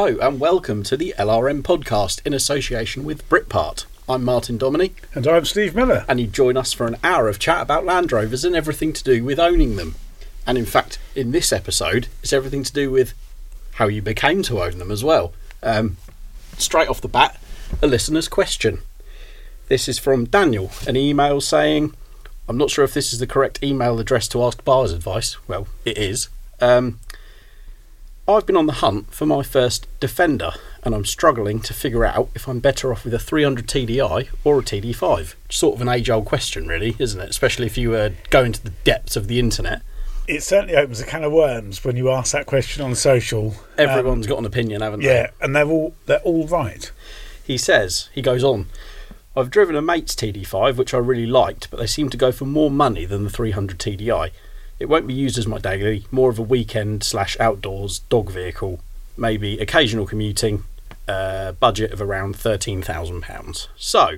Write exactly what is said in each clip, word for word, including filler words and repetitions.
Hello and welcome to the L R M podcast in association with Britpart. I'm Martin Dominy. And I'm Steve Miller. And you join us for an hour of chat about Land Rovers and everything to do with owning them. And in fact, in this episode, it's everything to do with how you became to own them as well. Um, straight off the bat, a listener's question. This is from Daniel, an email saying, I'm not sure if this is the correct email address to ask buyer's advice. Well, it is. Um, I've been on the hunt for my first Defender, and I'm struggling to figure out if I'm better off with a three hundred T D I or a T D five. Sort of an age-old question, really, isn't it? Especially if you uh, go into the depths of the internet. It certainly opens a can of worms when you ask that question on social. Everyone's um, got an opinion, haven't they? Yeah, and they're all they're all right. He says, he goes on, I've driven a mate's T D five, which I really liked, but they seem to go for more money than the three hundred T D I. It won't be used as my daily, more of a weekend slash outdoors dog vehicle, maybe occasional commuting, uh, budget of around thirteen thousand pounds. So,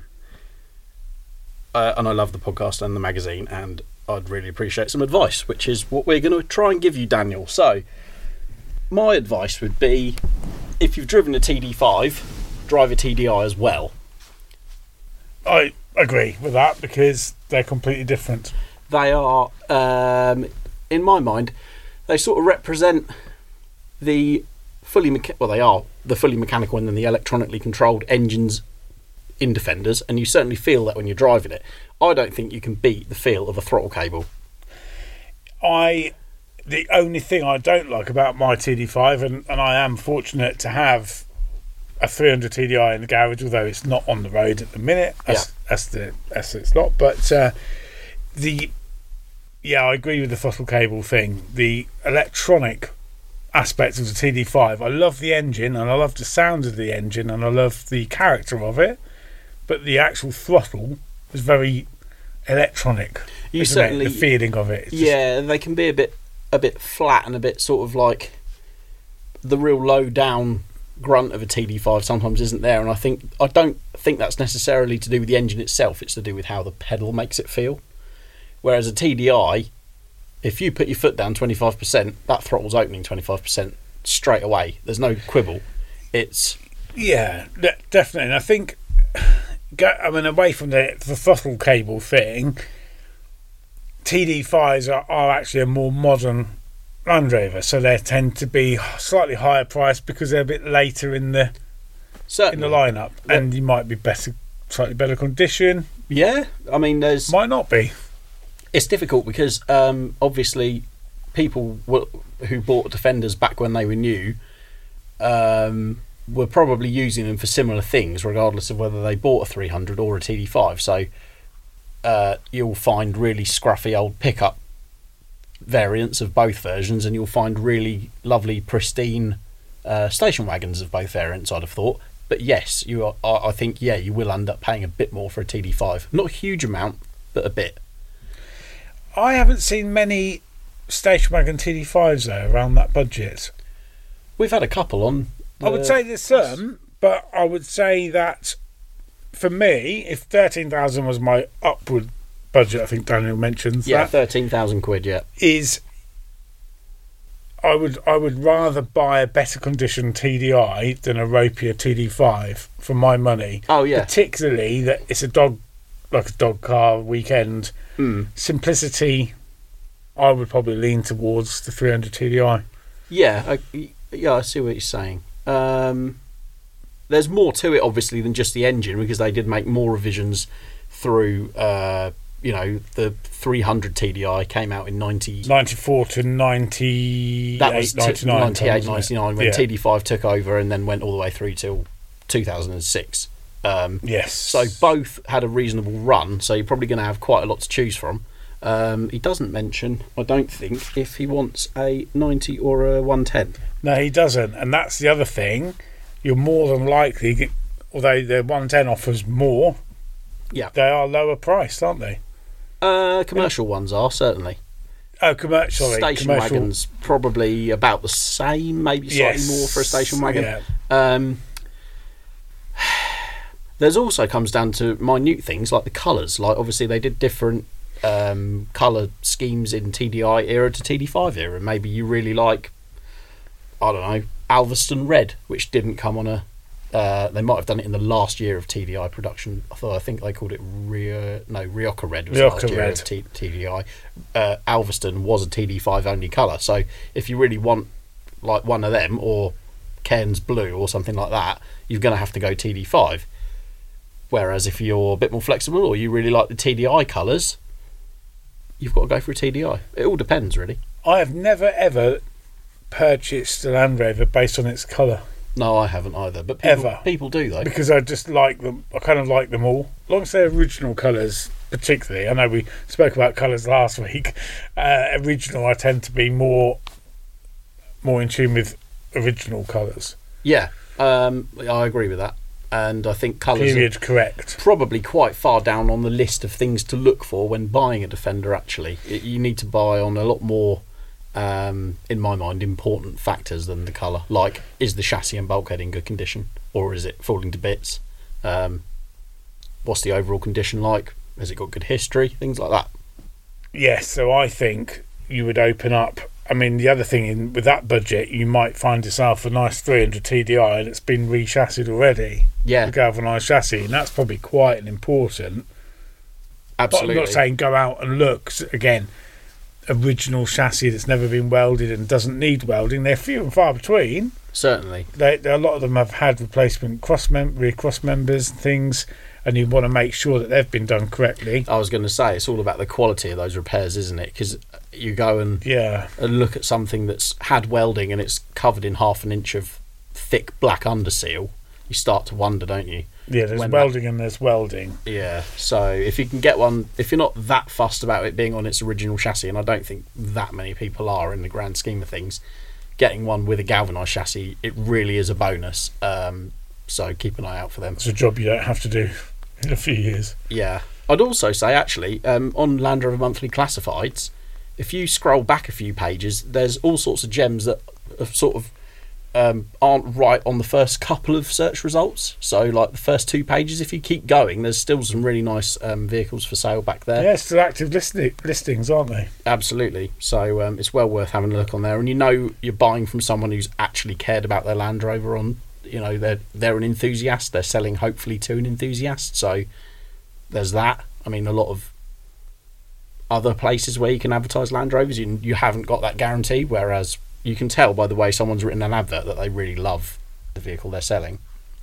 uh, and I love the podcast and the magazine, and I'd really appreciate some advice, which is what we're going to try and give you, Daniel. So, my advice would be, if you've driven a T D five, drive a T D I as well. I agree with that because they're completely different. They are, um, in my mind, they sort of represent the fully mecha- well, they are the fully mechanical and then the electronically controlled engines in Defenders, and you certainly feel that when you're driving it. I don't think you can beat the feel of a throttle cable. I, the only thing I don't like about my T D five, and, and I am fortunate to have a three hundred T D I in the garage, although it's not on the road at the minute, as, yeah. as the as it's not, but. Uh, The yeah, I agree with the throttle cable thing. The electronic aspect of the T D five, I love the engine and I love the sound of the engine and I love the character of it, but the actual throttle is very electronic. You certainly it? The feeling of it. It's yeah, they can be a bit a bit flat and a bit sort of like the real low down grunt of a T D five sometimes isn't there, and I think I don't think that's necessarily to do with the engine itself. It's to do with how the pedal makes it feel. Whereas a T D I, if you put your foot down twenty-five percent, that throttle's opening twenty-five percent straight away. There's no quibble. It's yeah, definitely. And I think, I mean, away from the, the throttle cable thing, T D fives are, are actually a more modern Land Rover, so they tend to be slightly higher priced because they're a bit later in the certainly in the lineup, yeah. And you might be better, slightly better condition. Yeah, I mean, there's might not be. It's difficult because um, obviously people w- who bought Defenders back when they were new um, were probably using them for similar things, regardless of whether they bought a three hundred or a T D five. So uh, you'll find really scruffy old pickup variants of both versions, and you'll find really lovely, pristine uh, station wagons of both variants, I'd have thought. But yes, you are, I think, yeah, you will end up paying a bit more for a T D five. Not a huge amount, but a bit. I haven't seen many station wagon T D fives though around that budget. We've had a couple on. I would say there's some, but I would say that for me, if thirteen thousand was my upward budget, I think Daniel mentions yeah, that. thirteen thousand quid. Yeah, is I would I would rather buy a better condition T D I than a ropier T D five for my money. Oh yeah, particularly that it's a dog like a dog car weekend. Mm. Simplicity, I would probably lean towards the three hundred T D I. Yeah, I, yeah, I see what you're saying. Um, there's more to it, obviously, than just the engine, because they did make more revisions through, uh, you know, the three hundred T D I came out in ninety ninety-four to ninety-eight, that was ninety-nine. ninety-eight, ninety-nine, when yeah. T D five took over and then went all the way through till two thousand six. Um, yes. So both had a reasonable run, so you're probably going to have quite a lot to choose from. Um, he doesn't mention, I don't think, if he wants a ninety or a one ten. No, he doesn't, and that's the other thing. You're more than likely, although the one ten offers more, yeah, they are lower priced, aren't they? Uh, commercial yeah. ones are, certainly. Oh, commercial. Station commercial. wagons, probably about the same, maybe slightly yes. more for a station wagon. Yeah. Um, there's also comes down to minute things like the colours. Like, obviously, they did different um, colour schemes in T D I era to T D five era. Maybe you really like, I don't know, Alveston Red, which didn't come on a. Uh, they might have done it in the last year of T D I production. I thought I think they called it Rio, no Rioja Red was Rioja last year Red. of T- TDI. Uh, Alveston was a T D five only colour, so if you really want like one of them or Cairns Blue or something like that, you're going to have to go T D five. Whereas if you're a bit more flexible or you really like the T D I colours, you've got to go for a T D I. It all depends, really. I have never ever purchased a Land Rover based on its colour. No, I haven't either. But people, Ever. people do, though. Because I just like them. I kind of like them all. As long as they're original colours, particularly. I know we spoke about colours last week. Uh, original, I tend to be more more in tune with original colours. Yeah, um, I agree with that. And I think colours Period are correct. probably quite far down on the list of things to look for when buying a Defender, actually. It, you need to buy on a lot more... Um, in my mind, important factors than the colour. Like, is the chassis and bulkhead in good condition, or is it falling to bits? Um, what's the overall condition like? Has it got good history? Things like that. Yes, so I think you would open up. I mean, the other thing in, with that budget, you might find yourself a nice three hundred T D I that's been re-chassied already. Yeah, A galvanised chassis, and that's probably quite an important. absolutely. But I'm not saying go out and look again. Original chassis that's never been welded and doesn't need welding. They're few and far between. Certainly. They, a lot of them have had replacement cross mem- rear cross members and things, and you want to make sure that they've been done correctly. I was going to say, it's all about the quality of those repairs, isn't it? Because you go and, Yeah, and look at something that's had welding and it's covered in half an inch of thick black underseal, you start to wonder, don't you? yeah. There's When welding and there's welding. Yeah, so if you can get one, if you're not that fussed about it being on its original chassis, and I don't think that many people are in the grand scheme of things, getting one with a galvanised chassis, it really is a bonus. Um, so keep an eye out for them. It's a job you don't have to do in a few years. Yeah. I'd also say, actually, um, on Land Rover Monthly Classifieds, if you scroll back a few pages, there's all sorts of gems that are sort of Um, aren't right on the first couple of search results. So like the first two pages, if you keep going, there's still some really nice um, vehicles for sale back there. Yeah, still active listi- listings, aren't they? Absolutely. So um, it's well worth having a look on there, and you know you're buying from someone who's actually cared about their Land Rover. On, you know, they're they're an enthusiast. They're selling hopefully to an enthusiast. So there's that. I mean, a lot of other places where you can advertise Land Rovers, you, you haven't got that guarantee, whereas you can tell by the way someone's written an advert that they really love the vehicle they're selling.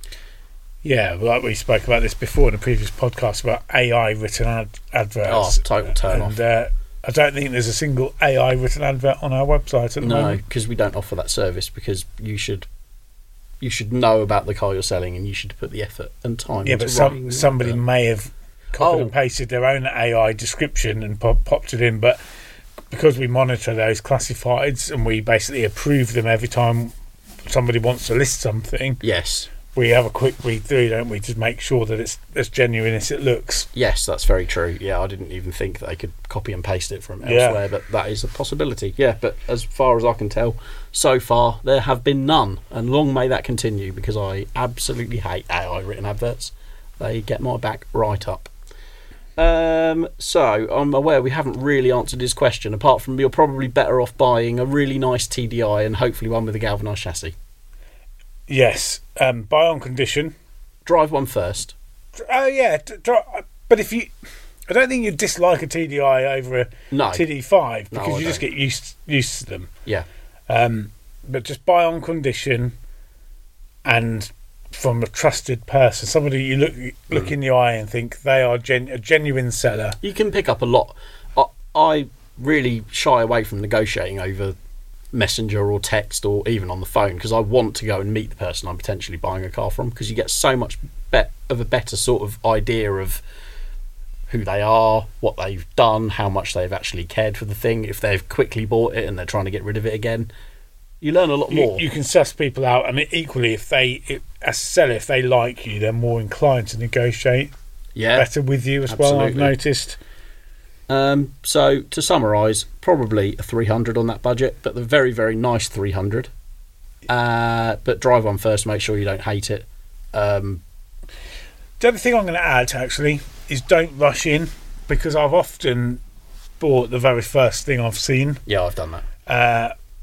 Yeah, like we spoke about this before in a previous podcast about A I written ad- adverts. Oh, total turn and, off. Uh, I don't think there's a single A I written advert on our website at the No, moment. because we don't offer that service, because you should you should know about the car you're selling and you should put the effort and time Yeah, into but some, writing the somebody advert. may have copied Oh. and pasted their own A I description and pop, popped it in, but because we monitor those classifieds and we basically approve them every time somebody wants to list something, Yes. we have a quick read through, don't we, to make sure that it's as genuine as it looks. Yes, that's very true. Yeah, I didn't even think that they could copy and paste it from Yeah. elsewhere, but that is a possibility. Yeah, but as far as I can tell, so far there have been none, and long may that continue, because I absolutely hate A I written adverts. They get my back right up. Um, so I'm aware we haven't really answered his question, apart from you're probably better off buying a really nice T D I and hopefully one with a galvanised chassis. Yes, um, buy on condition. Drive one first. Oh yeah, d- dri- but if you, I don't think you dislike a T D I over a No. T D five No, because I you just don't. get used used to them. Yeah. Um, but just buy on condition, and from a trusted person, somebody you look look Mm. in the eye and think they are gen- a genuine seller. You can pick up a lot. I, I really shy away from negotiating over messenger or text or even on the phone, because I want to go and meet the person I'm potentially buying a car from, because you get so much bet of a better sort of idea of who they are, what they've done, how much they've actually cared for the thing, if they've quickly bought it and they're trying to get rid of it again. You learn a lot You, more. you can suss people out, and equally, if they, if, as a seller, if they like you, they're more inclined to negotiate yeah. better with you as well. I've absolutely. noticed. Um, so to summarise, probably a three hundred on that budget, but the very, very nice three hundred. Uh, but drive one first, make sure you don't hate it. Um, The other thing I'm going to add, actually, is don't rush in, because I've often bought the very first thing I've seen, yeah, I've done that. uh,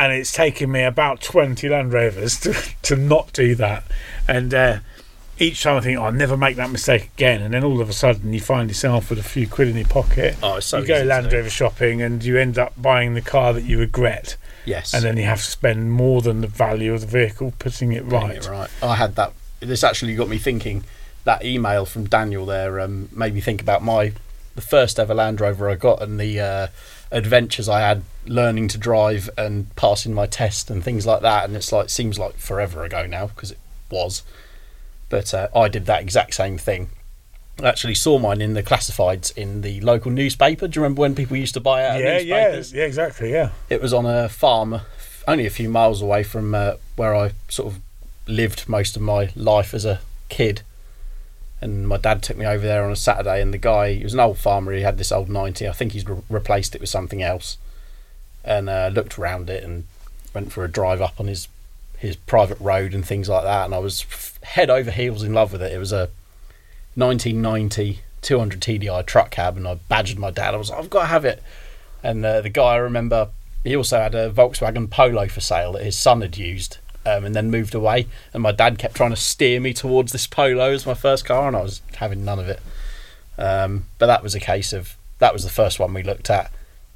and it's taken me about twenty Land Rovers to, to not do that. And uh, each time I think, oh, I'll never make that mistake again. And then all of a sudden you find yourself with a few quid in your pocket. Oh, it's so you go easy to Land do. Rover shopping and you end up buying the car that you regret. Yes. And then you have to spend more than the value of the vehicle putting it Getting right. it right. I had that. This actually got me thinking. That email from Daniel there um, made me think about my the first ever Land Rover I got and the uh, adventures I had learning to drive and passing my test and things like that. And it's like seems like forever ago now because it was. But uh, I did that exact same thing. I actually saw mine in the classifieds in the local newspaper. Do you remember when people used to buy out Yeah, yeah, newspapers? yeah, exactly, yeah. It was on a farm only a few miles away from uh, where I sort of lived most of my life as a kid. And my dad took me over there on a Saturday, and the guy, he was an old farmer, he had this old ninety. I think he's re- replaced it with something else. And uh, looked around it and went for a drive up on his his private road and things like that. And I was head over heels in love with it. It was a nineteen ninety two hundred T D I truck cab, and I badgered my dad. I was like, I've got to have it. And uh, the guy, I remember, he also had a Volkswagen Polo for sale that his son had used. Um, and then moved away, and my dad kept trying to steer me towards this Polo as my first car, and I was having none of it. Um, but that was a case of that was the first one we looked at.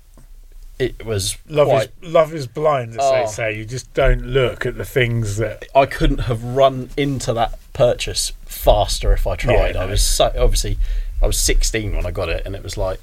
It was Love quite, is love is blind, as Oh. they say. You just don't look at the things that. I couldn't have run into that purchase faster if I tried. Yeah, I no. was so obviously I was sixteen when I got it, and it was like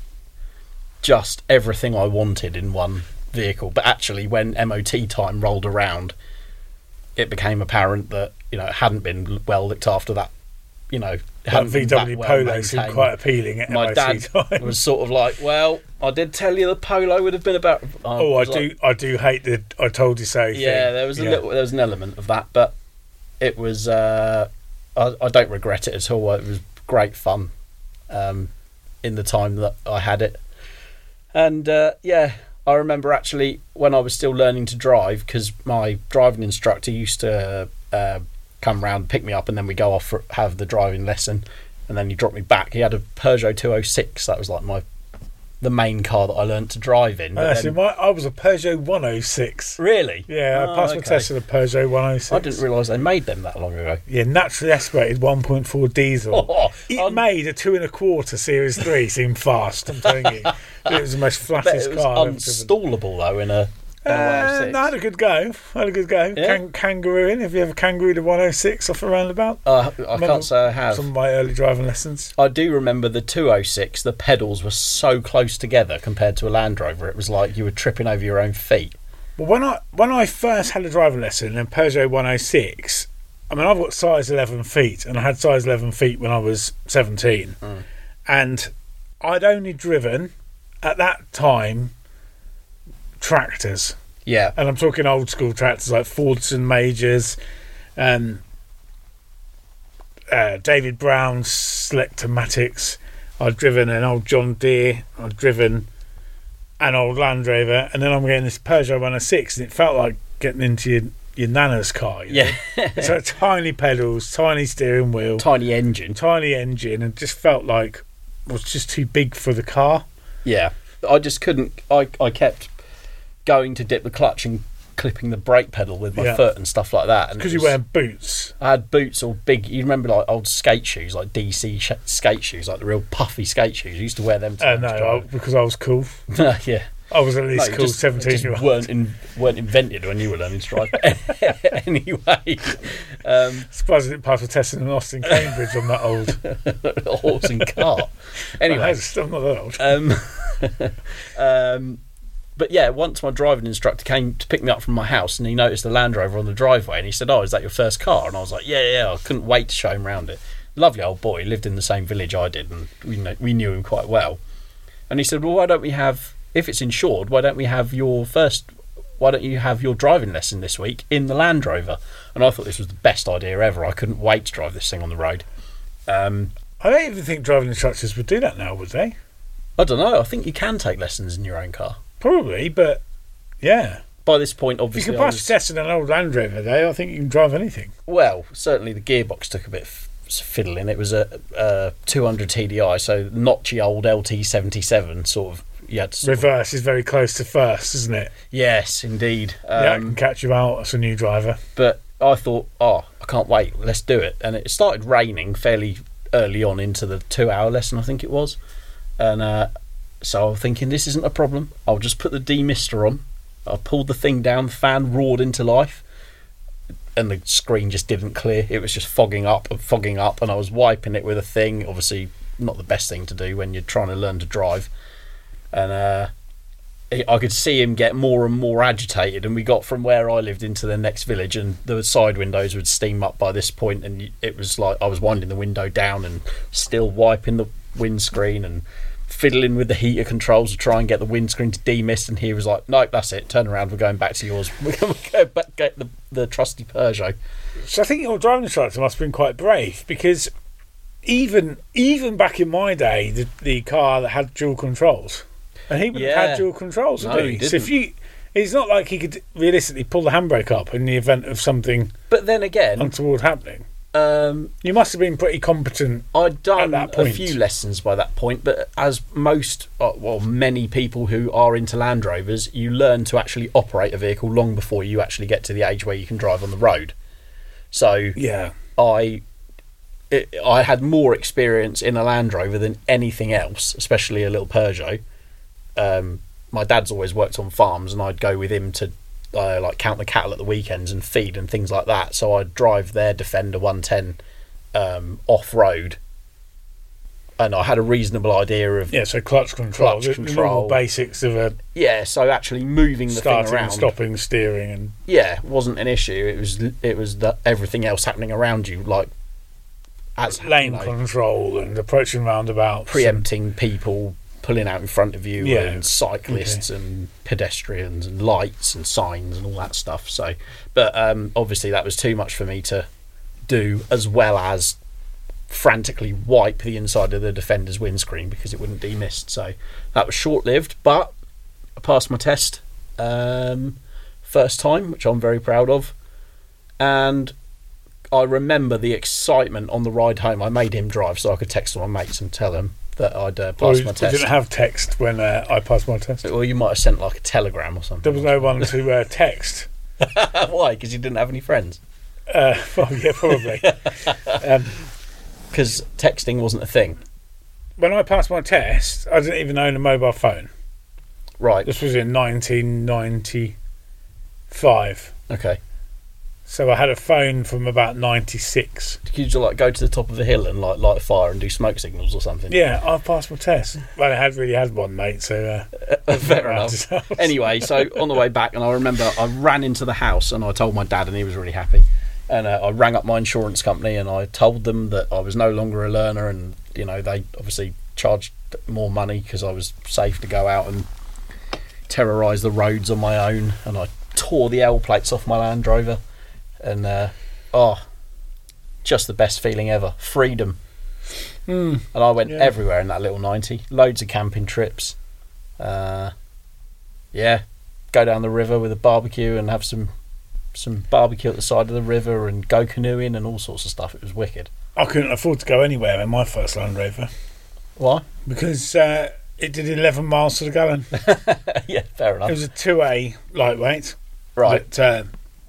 just everything I wanted in one vehicle. But actually, when M O T time rolled around, it became apparent that you know it hadn't been well looked after. That you know it That hadn't V been W that well Polo seemed maintained. quite appealing at My M O T dad time. was sort of like, "Well, I did tell you the Polo would have been about." Oh, I was do. like, I do hate the "I told you so" thing. yeah, there was a Yeah. little, there was an element of that, but it was. Uh, I, I don't regret it at all. It was great fun um, in the time that I had it, and uh, yeah. I remember actually when I was still learning to drive, because my driving instructor used to uh, come round, pick me up, and then we go off for have the driving lesson, and then he dropped me back. He had a Peugeot two oh six. That was like my the main car that I learned to drive in. Oh, But see, then- my, I was a Peugeot one oh six. really? Yeah, Oh, I passed my okay. test with a Peugeot one oh six. I didn't realise they made them that long ago. Yeah, naturally aspirated one point four diesel. Oh, It I'm- made a two and a quarter Series three seem fast. I'm telling you, it was the most bet flattest it was car I've ever driven. unstallable though in a. in a Uh, one oh six. no, I had a good go. I had a good go. Yeah? Kang- kangarooing. Have you ever kangarooed a one oh six off a roundabout? Uh, I Remember can't say I have. Some of my early driving lessons. I do remember the two oh six, the pedals were so close together compared to a Land Rover. It was like you were tripping over your own feet. Well, when I when I first had a driving lesson in Peugeot one oh six, I mean, I've got size eleven feet, and I had size eleven feet when I was seventeen. Mm. And I'd only driven, at that time, tractors. Yeah. And I'm talking old school tractors like Fordson Majors, um, uh, David Brown's Selectomatics. I'd driven an old John Deere. I'd driven an old Land Rover, and then I'm getting this Peugeot one oh six, and it felt like getting into your, your nana's car. You know? Yeah. So tiny pedals, tiny steering wheel, Tiny engine. tiny engine, and just felt like it was just too big for the car. Yeah. I just couldn't. I, I kept going to dip the clutch and clipping the brake pedal with my Yeah. foot and stuff like that. And Because it you're was- wearing boots. I had boots or big. You remember like old skate shoes, like D C sh- skate shoes, like the real puffy skate shoes. I used to wear them. To Uh, learn no, to I, drive. because I was cool. yeah. I was at least No, cool just- seventeen just year old. weren't in, weren't invented when you were learning to drive. Anyway, um, Surprised I didn't pass the test in Austin, Cambridge. I'm that old. a horse and cart. Anyway, I'm still not that old. um, um, but yeah, once my driving instructor came to pick me up from my house, and he noticed the Land Rover on the driveway, and he said, "Oh, is that your first car?" And I was like, "Yeah, yeah." I couldn't wait to show him around it. Lovely old boy, he lived in the same village I did, and we know, we knew him quite well. And he said, "Well, why don't we have, if it's insured, why don't we have your first, why don't you have your driving lesson this week in the Land Rover?" And I thought this was the best idea ever. I couldn't wait to drive this thing on the road. Um, I don't even think driving instructors would do that now, would they? I don't know. I think you can take lessons in your own car. Probably, but yeah. By this point, If you obviously, can I pass was- your test in an old Land Rover, though, I think you can drive anything. well, certainly the gearbox took a bit of fiddling. It was a, a two hundred T D I, so notchy old L T seventy-seven sort of, you had to sort of- Reverse is very close to first, isn't it? yes, indeed. Yeah, it Um, can catch you out as a new driver. But I thought, oh, I can't wait. Let's do it. And it started raining fairly early on into the two-hour lesson, I think it was. And uh, so I was thinking, this isn't a problem. I'll just put the demister on. I pulled the thing down. The fan roared into life. And the screen just didn't clear. It was just fogging up and fogging up. And I was wiping it with a thing. Obviously, not the best thing to do when you're trying to learn to drive. And uh, I could see him get more and more agitated. And we got from where I lived into the next village. And the side windows would steam up by this point. And it was like I was winding the window down and still wiping the windscreen and fiddling with the heater controls to try and get the windscreen to demist, and he was like, nope, that's it, turn around, we're going back to yours. We're going to go back, get the, the trusty Peugeot. So I think your driving instructor must have been quite brave, because even even back in my day, the, the car that had dual controls, and he wouldn't have Yeah. had dual controls, No, would he he? So if didn't. you, it's not like he could realistically pull the handbrake up in the event of something But then again, untoward happening. um, You must have been pretty competent. I'd done At that a point. few lessons by that point, but as most, uh, well, many people who are into Land Rovers, you learn to actually operate a vehicle long before you actually get to the age where you can drive on the road. So Yeah. I it, I had more experience in a Land Rover than anything else, especially a little Peugeot. Um, my dad's always worked on farms, and I'd go with him to uh, like count the cattle at the weekends and feed and things like that. So I'd drive their Defender one ten um, off road, and I had a reasonable idea of Yeah, so clutch control, Clutch the, control. the normal basics of a yeah. So actually moving the starting, thing around, stopping, steering, and yeah, wasn't an issue. It was it was the, everything else happening around you, like as lane you know, control and approaching roundabouts. preempting people pulling out in front of you, Yeah. and cyclists and pedestrians and lights and signs and all that stuff. So, but um, obviously that was too much for me to do, as well as frantically wipe the inside of the Defender's windscreen because it wouldn't demist. So that was short-lived, but I passed my test um, first time, which I'm very proud of. And I remember the excitement on the ride home. I made him drive so I could text my mates and tell them that I'd uh, Well, passed we, my we test. didn't have text when uh, I passed my test. Well, you might have sent like a telegram or something. There was no one to uh, text. Why? Because you didn't have any friends. Uh, well, yeah, probably. um, Because texting wasn't a thing. when I passed my test, I didn't even own a mobile phone. Right. This was in nineteen ninety-five. Okay. So I had a phone from about ninety-six. Did you like go to the top of a hill and like light a fire and do smoke signals or something? Yeah, I passed my test. Well, I had really had one, mate, so... Uh, Fair enough. Anyway, so on the way back, and I remember I ran into the house and I told my dad, and he was really happy. And uh, I rang up my insurance company and I told them that I was no longer a learner, and you know they obviously charged more money because I was safe to go out and terrorise the roads on my own. And I tore the L plates off my Land Rover, and uh, oh, just the best feeling ever, freedom. Mm, And I went yeah. everywhere in that little ninety. Loads of camping trips. Uh, yeah, go down the river with a barbecue and have some some barbecue at the side of the river and go canoeing and all sorts of stuff. It was wicked. I couldn't afford to go anywhere in my first Land Rover Why? because uh, it did eleven miles to the gallon. Yeah, fair It enough. was a two A lightweight. Right. But, uh,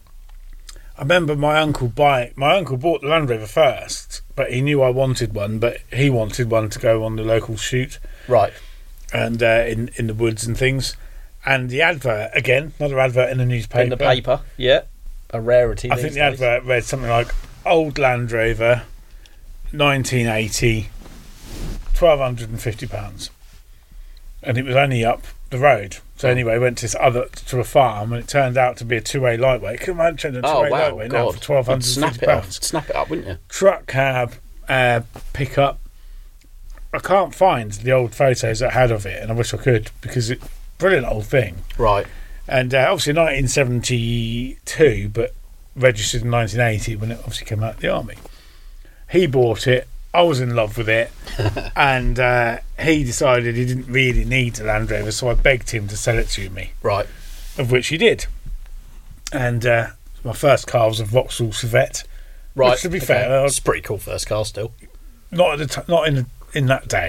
I remember my uncle buy my uncle bought the Land Rover first, but he knew I wanted one, but he wanted one to go on the local shoot Right. and uh, in in the woods and things. And the advert, again, another advert in the newspaper. In the paper. Yeah. A rarity. I these think the days. advert read something like old Land Rover, nineteen eighty, twelve hundred and fifty pounds, and it was only up the road. So anyway, went to this other to a farm, and it turned out to be a two A lightweight. Can you imagine a two A Oh wow! lightweight now God. for twelve hundred You'd and snap fifty it up. pounds? Snap it up, wouldn't you? Truck cab, uh, pickup. I can't find the old photos I had of it, and I wish I could because it's a brilliant old thing. Right. And uh, obviously nineteen seventy-two, but registered in nineteen eighty when it obviously came out of the army. He bought it. I was in love with it, and uh, he decided he didn't really need a Land Rover, so I begged him to sell it to me, Right. of which he did. And uh, my first car was a Vauxhall Savette. Right. Which, to be okay. fair, I it's a pretty cool first car still. not at the t- not in in that day.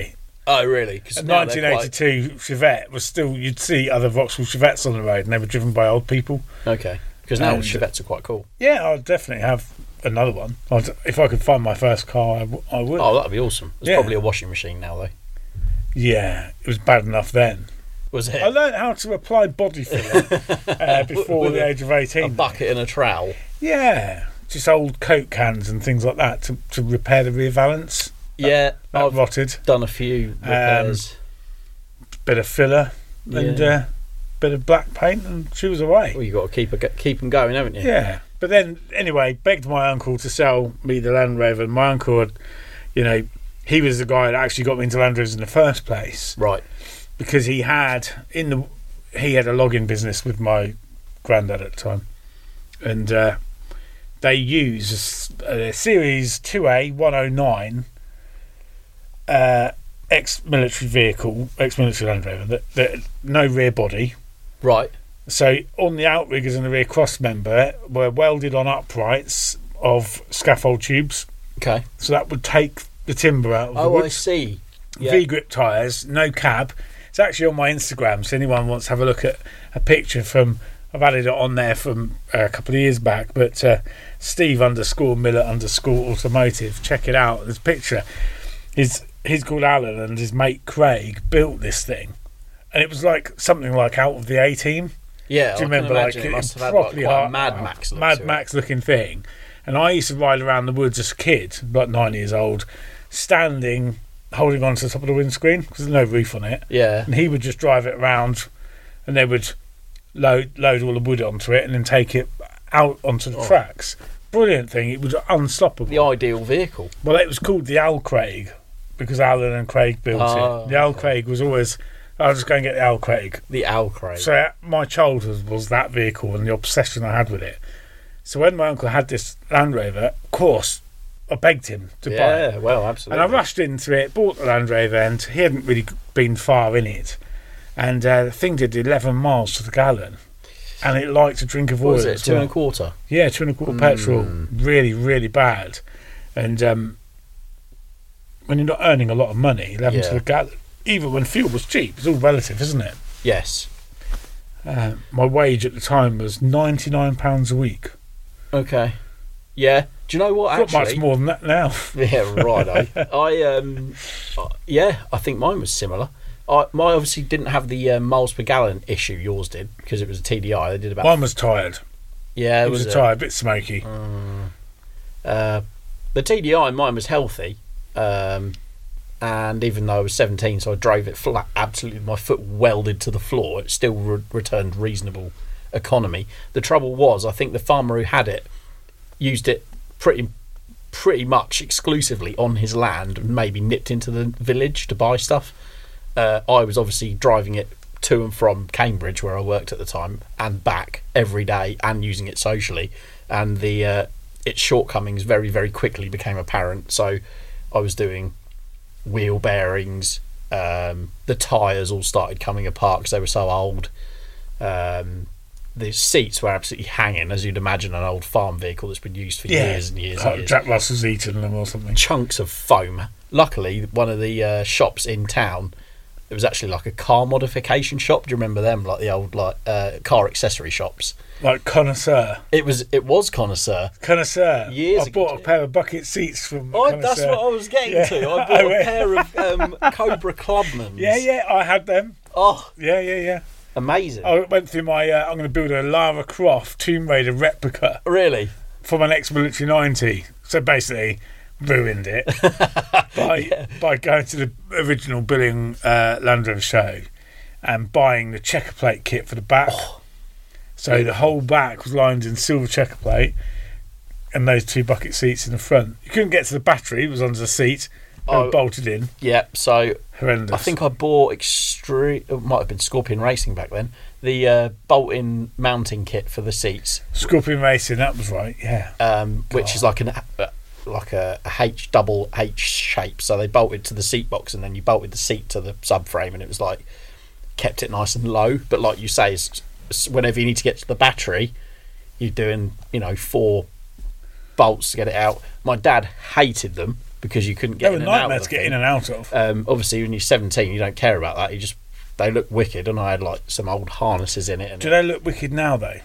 Oh, really? Because A nineteen eighty-two Chevette was still, you'd see other Vauxhall Chevettes on the road, and they were driven by old people. Okay. Because now And- Chevettes are quite cool. Yeah, I'd definitely have another one. I'd, if I could find my first car, I, w- I would. Oh, that'd be awesome. There's Yeah. probably a washing machine now, though. Yeah, it was bad enough then. Was it? I learned how to apply body filler uh, before With the a- age of eighteen. A bucket and a trowel. Yeah, just old Coke cans and things like that to, to repair the rear valance. Yeah, That I've rotted. done a few repairs. Bit of filler and Yeah. uh, bit of black paint, and she was away. Well, you've got to keep a, keep them going, haven't you? Yeah, but then anyway, begged my uncle to sell me the Land Rover. My uncle had, you know, he was the guy that actually got me into Land Rovers in the first place, Right. because he had in the he had a logging business with my granddad at the time, and uh, they use a, s- a Series two A one oh nine uh, ex-military vehicle, ex-military Land Rover that, that no rear body. Right. So on the outriggers and the rear cross member were welded on uprights of scaffold tubes, Okay. so that would take the timber out of the Oh, I wood. see. Yeah. V-grip tyres, no cab. It's actually on my Instagram, so anyone wants to have a look at a picture from, I've added it on there from uh, a couple of years back, but uh, Steve underscore Miller underscore automotive, check it out. There's a picture. His, he's called Alan, and his mate Craig built this thing, and it was like something like out of the A-Team. Yeah, Do you I remember, can like, imagine it must have had properly like, quite a hard- Mad Max look Mad to it. Max looking thing. And I used to ride around the woods as a kid, like nine years old, standing, holding on to the top of the windscreen because there's no roof on it. Yeah. And he would just drive it around, and they would load load all the wood onto it and then take it out onto the Oh. tracks. Brilliant thing. It was unstoppable. The ideal vehicle. Well, it was called the Al Craig because Alan and Craig built Oh, it. The Al okay. Craig was always, I'll just go and get the Al Craig. The Al Craig. So uh, my childhood was that vehicle and the obsession I had with it. So when my uncle had this Land Rover, of course, I begged him to buy it. yeah, well, And absolutely. I rushed into it, bought the Land Rover, and he hadn't really been far in it. And uh, the thing did eleven miles to the gallon. And it liked a drink of What oil was it? as Two well. and a quarter? Yeah, two and a quarter petrol. Really, really bad. And um, when you're not earning a lot of money, eleven Yeah. to the gallon, even when fuel was cheap, it's all relative, isn't it? Yes. Uh, my wage at the time was ninety-nine pounds a week. Okay. Yeah. Do you know what, Not actually? much more than that now. Yeah, right. eh? I um, uh, yeah, I think mine was similar. I my obviously didn't have the uh, miles per gallon issue. Yours did because it was a T D I. They did about Mine was tired. yeah, It it was, was a a- tired, a bit smoky. Uh, the T D I mine was healthy, um, and even though I was seventeen, so I drove it flat, absolutely my foot welded to the floor. It still re- returned reasonable economy. The trouble was, I think the farmer who had it used it pretty pretty much exclusively on his land, and maybe nipped into the village to buy stuff. Uh, I was obviously driving it to and from Cambridge, where I worked at the time, and back every day, and using it socially. And the uh, its shortcomings very, very quickly became apparent. So I was doing wheel bearings. Um, the tyres all started coming apart because they were so old. Um, the seats were absolutely hanging, as you'd imagine an old farm vehicle that's been used for years and years and Like years. Jack Russell's eaten them or something. Chunks of foam. Luckily, one of the uh, shops in town, it was actually like a car modification shop. Do you remember them? Like the old like uh, car accessory shops. Like Connoisseur. It was it was Connoisseur. Connoisseur. Years I ago. bought a pair of bucket seats from Oh, Connoisseur. that's what I was getting Yeah. to. I bought Oh, a yeah. pair of um, Cobra Clubmans. Yeah, yeah, I had them. Oh, Yeah, yeah, yeah. amazing. I went through my, uh, I'm going to build a Lara Croft Tomb Raider replica Really? for my next Military ninety. So basically, ruined it by by going to the original Billing uh, Land Rover show and buying the checker plate kit for the back. So the whole back was lined in silver checker plate, and those two bucket seats in the front. You couldn't get to the battery; it was under the seat. They were Oh. bolted in. Yeah. So Horrendous. I think I bought extreme. It might have been Scorpion Racing back then. The uh, bolt-in mounting kit for the seats, Scorpion Racing. That was right. Yeah. um, which is like an uh, like a, a H double H shape. So they bolted to the seat box, and then you bolted the seat to the subframe, and it was like kept it nice and low. But like you say, it's, it's whenever you need to get to the battery, you're doing you know four bolts to get it out. My dad hated them because you couldn't They get were in and out nightmare of to the get thing. in and out of. Um, obviously, when you're seventeen, you don't care about that. You just they look wicked, and I had like some old harnesses in it. And Do they look wicked now, though?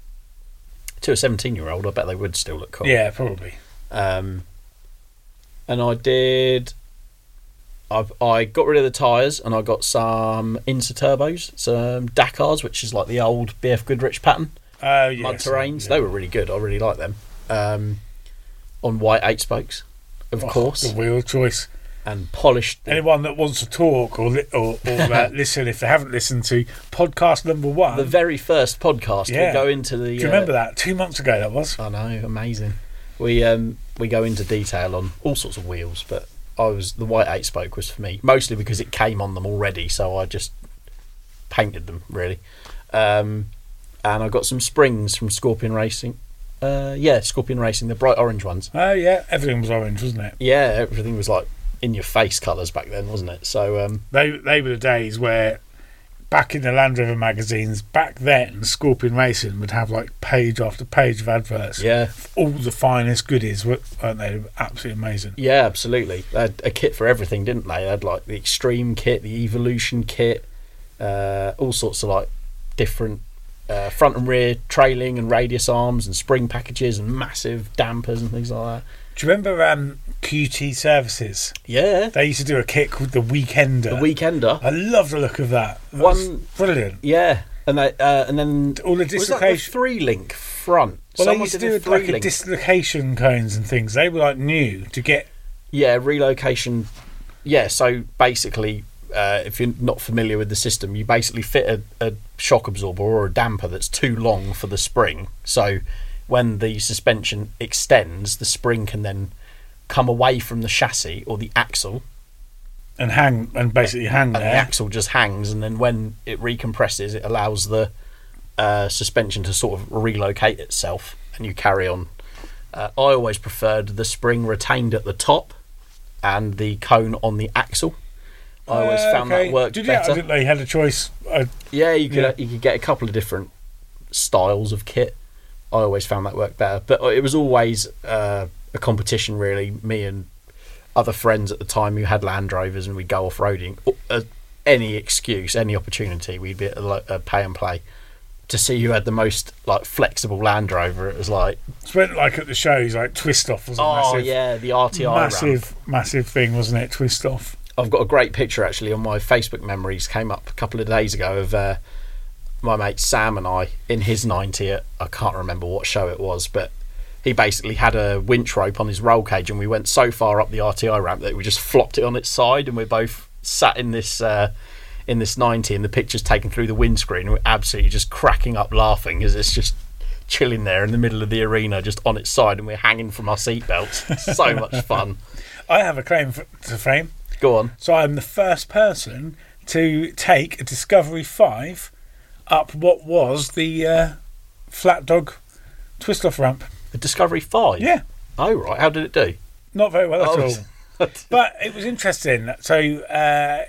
to a seventeen-year-old, I bet they would still look cool. Yeah, probably. Um, and I did. I I got rid of the tyres and I got some Insa turbos, some Dakars, which is like the old B F Goodrich pattern. Oh, yes. Mud terrains. Yeah. They were really good. I really like them. Um, on white eight spokes, of Oh, course, the wheel choice. and polished. The, Anyone that wants to talk or li- or, or uh, listen, if they haven't listened to podcast number one, the very first podcast, Yeah. we go into the. do you uh, remember that? Two months ago, that was. I know, amazing. We um we go into detail on all sorts of wheels, but I was the white eight spoke was for me mostly because it came on them already, so I just painted them really. Um, and I got some springs from Scorpion Racing. Uh, yeah, Scorpion Racing, the bright orange ones. Oh, yeah. Everything was orange, wasn't it? Yeah, everything was like in your face colours back then, wasn't it? So um, They they were the days where, back in the Land Rover magazines, back then, Scorpion Racing would have like page after page of adverts. yeah, All the finest goodies, weren't they? They were absolutely amazing. yeah, absolutely. They had a kit for everything, didn't they? They had like the Extreme kit, the Evolution kit, uh, all sorts of like different uh, front and rear trailing and radius arms and spring packages and massive dampers and things like that. Do you remember um, Q T Services? Yeah, They used to do a kit called the Weekender. the Weekender. I love the look of that. That One- was brilliant. Yeah, and they uh, and then All the was that the dislocation. three link front? Well, they Someone used to did do a it like a three-link. dislocation cones and things. They were like new to get. Yeah, relocation. Yeah, so basically, uh, if you're not familiar with the system, you basically fit a, a shock absorber or a damper that's too long for the spring. So when the suspension extends, the spring can then come away from the chassis or the axle, And hang and basically hang and the there. axle just hangs. And then when it recompresses, it allows the uh, suspension to sort of relocate itself, and you carry on. Uh, I always preferred the spring retained at the top and the cone on the axle. I always Uh, found okay. that worked Did you? better. I think they had a choice. Uh, Yeah, you could Yeah. you could get a couple of different styles of kit. I always found that worked better, but it was always uh, a competition, really. Me and other friends at the time who had Land Rovers, and we'd go off roading. Uh, any excuse, any opportunity, we'd be at a, lo- a pay and play to see who had the most like flexible Land Rover. It was like, spent like at the shows, like Twist Off was a oh massive, yeah, the R T I ramp. massive, massive thing, wasn't it? Twist Off. I've got a great picture actually on my Facebook memories, came up a couple of days ago, of uh, my mate Sam and I in his ninety at, I can't remember what show it was, but he basically had a winch rope on his roll cage, and we went so far up the R T I ramp that we just flopped it on its side, and we're both sat in this uh, in this ninety, and the picture's taken through the windscreen, and we're absolutely just cracking up laughing as it's just chilling there in the middle of the arena, just on its side, and we're hanging from our seatbelts. So much fun. I have a claim for, to fame. Go on. So I'm the first person to take a Discovery five up what was the uh, Flat Dog Twist Off ramp. The Discovery five? Yeah, Oh, right. How did it do? not very well at Oh, all. But it was interesting. So uh,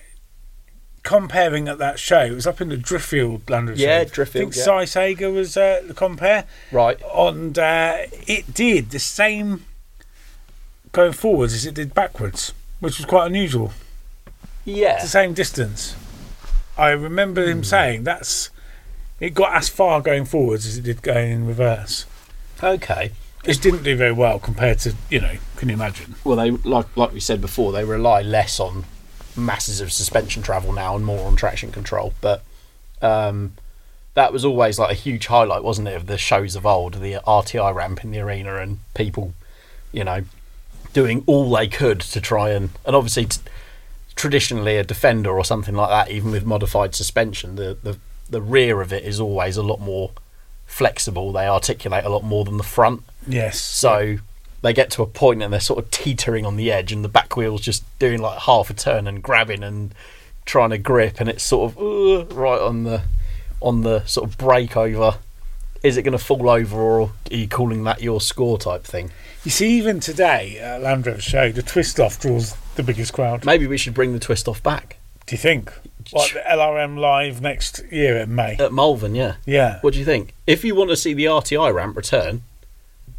comparing at that show, it was up in the Driffield Land Rover Yeah, show. Driffield, I think yeah. Cy Sager was uh, the compare. Right. And uh, it did the same going forwards as it did backwards, which was quite unusual. Yeah. It's the same distance. I remember him saying that's it got as far going forwards as it did going in reverse. Okay. It didn't do very well compared to, you know, can you imagine? Well, they like like we said before, they rely less on masses of suspension travel now and more on traction control. But um, that was always like a huge highlight, wasn't it, of the shows of old, the R T I ramp in the arena, and people, you know, doing all they could to try and and obviously t- traditionally a Defender or something like that, even with modified suspension, the the the rear of it is always a lot more flexible. They articulate a lot more than the front. Yes. So they get to a point and they're sort of teetering on the edge, and the back wheel's just doing like half a turn and grabbing and trying to grip, and it's sort of uh, right on the on the sort of break over. Is it going to fall over, or are you calling that your score type thing? You see, even today at Land Rover show, the Twist Off draws the biggest crowd. Maybe we should bring the Twist Off back Do you think? Like the L R M Live next year in May. at Malvern. Yeah. Yeah. What do you think? If you want to see the R T I ramp return,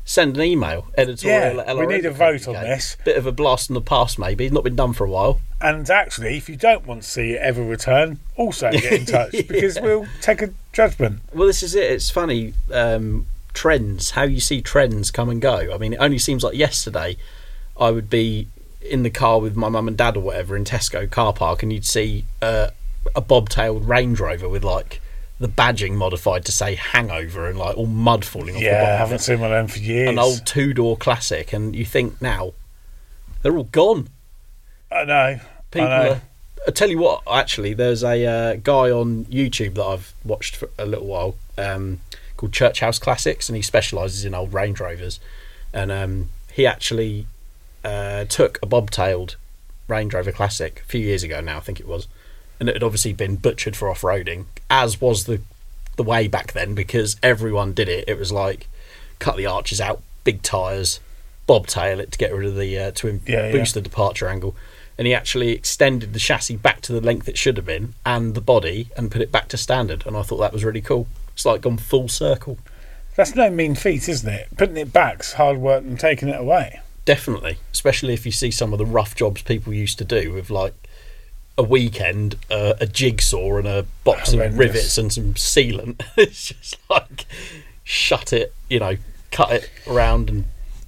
Send an email, editorial Yeah, at we need a vote on L R M dot co dot U K. this. Bit of a blast from the past, maybe. It's not been done for a while. And actually, if you don't want to see it ever return, also get in touch because Yeah. we'll take a judgment. Well, this is it. It's funny. Um, trends, how you see trends come and go. I mean, it only seems like yesterday I would be in the car with my mum and dad or whatever in Tesco car park, and you'd see uh, a bobtailed Range Rover with like the badging modified to say Hangover and like all mud falling off the Yeah, bottom. I of haven't it. seen one of them for years. An old two-door classic, and you think now they're all gone. I know. People I know. are. I tell you what, actually, there's a uh, guy on YouTube that I've watched for a little while um, called Church House Classics, and he specialises in old Range Rovers. And um, he actually uh, took a bobtailed Range Rover Classic a few years ago now, I think it was, and it had obviously been butchered for off-roading, as was the the way back then, because everyone did it. It was like cut the arches out, big tyres, bobtail it to get rid of the uh, to Yeah, boost yeah. the departure angle. And he actually extended the chassis back to the length it should have been and the body and put it back to standard, and I thought that was really cool. It's like gone full circle. That's no mean feat, isn't it? Putting it back's hard work than taking it away. Definitely, especially if you see some of the rough jobs people used to do with like a weekend, uh, a jigsaw and a box Horrendous. of rivets and some sealant. It's just like shut it, you know, cut it around and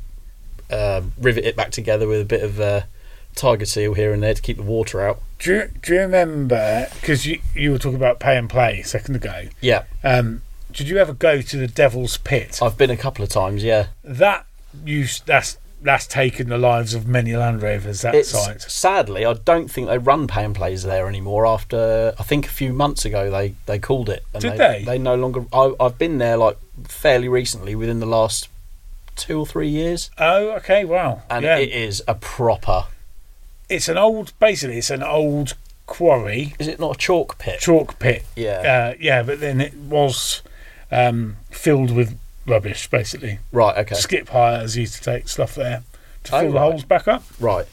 uh, rivet it back together with a bit of uh, tiger seal here and there to keep the water out. Do you, do you remember, because you, you were talking about pay and play a second ago, Yeah, um, did you ever go to the Devil's Pit? I've been a couple of times. Yeah, That used, that's that's taken the lives of many Land Rovers, that it's site. sadly I don't think they run pay and plays there anymore. After I think a few months ago they, they called it. And Did they? they? They no longer. I, I've been there like fairly recently, within the last two or three years, Oh, okay, wow. and yeah. it is a proper. It's an old, basically, it's an old quarry, Is it not a chalk pit? chalk pit. Yeah. Uh, yeah, but then it was um, filled with rubbish, basically. Right. Okay. Skip hires used to take stuff there to Oh, fill the right. holes back up. Right.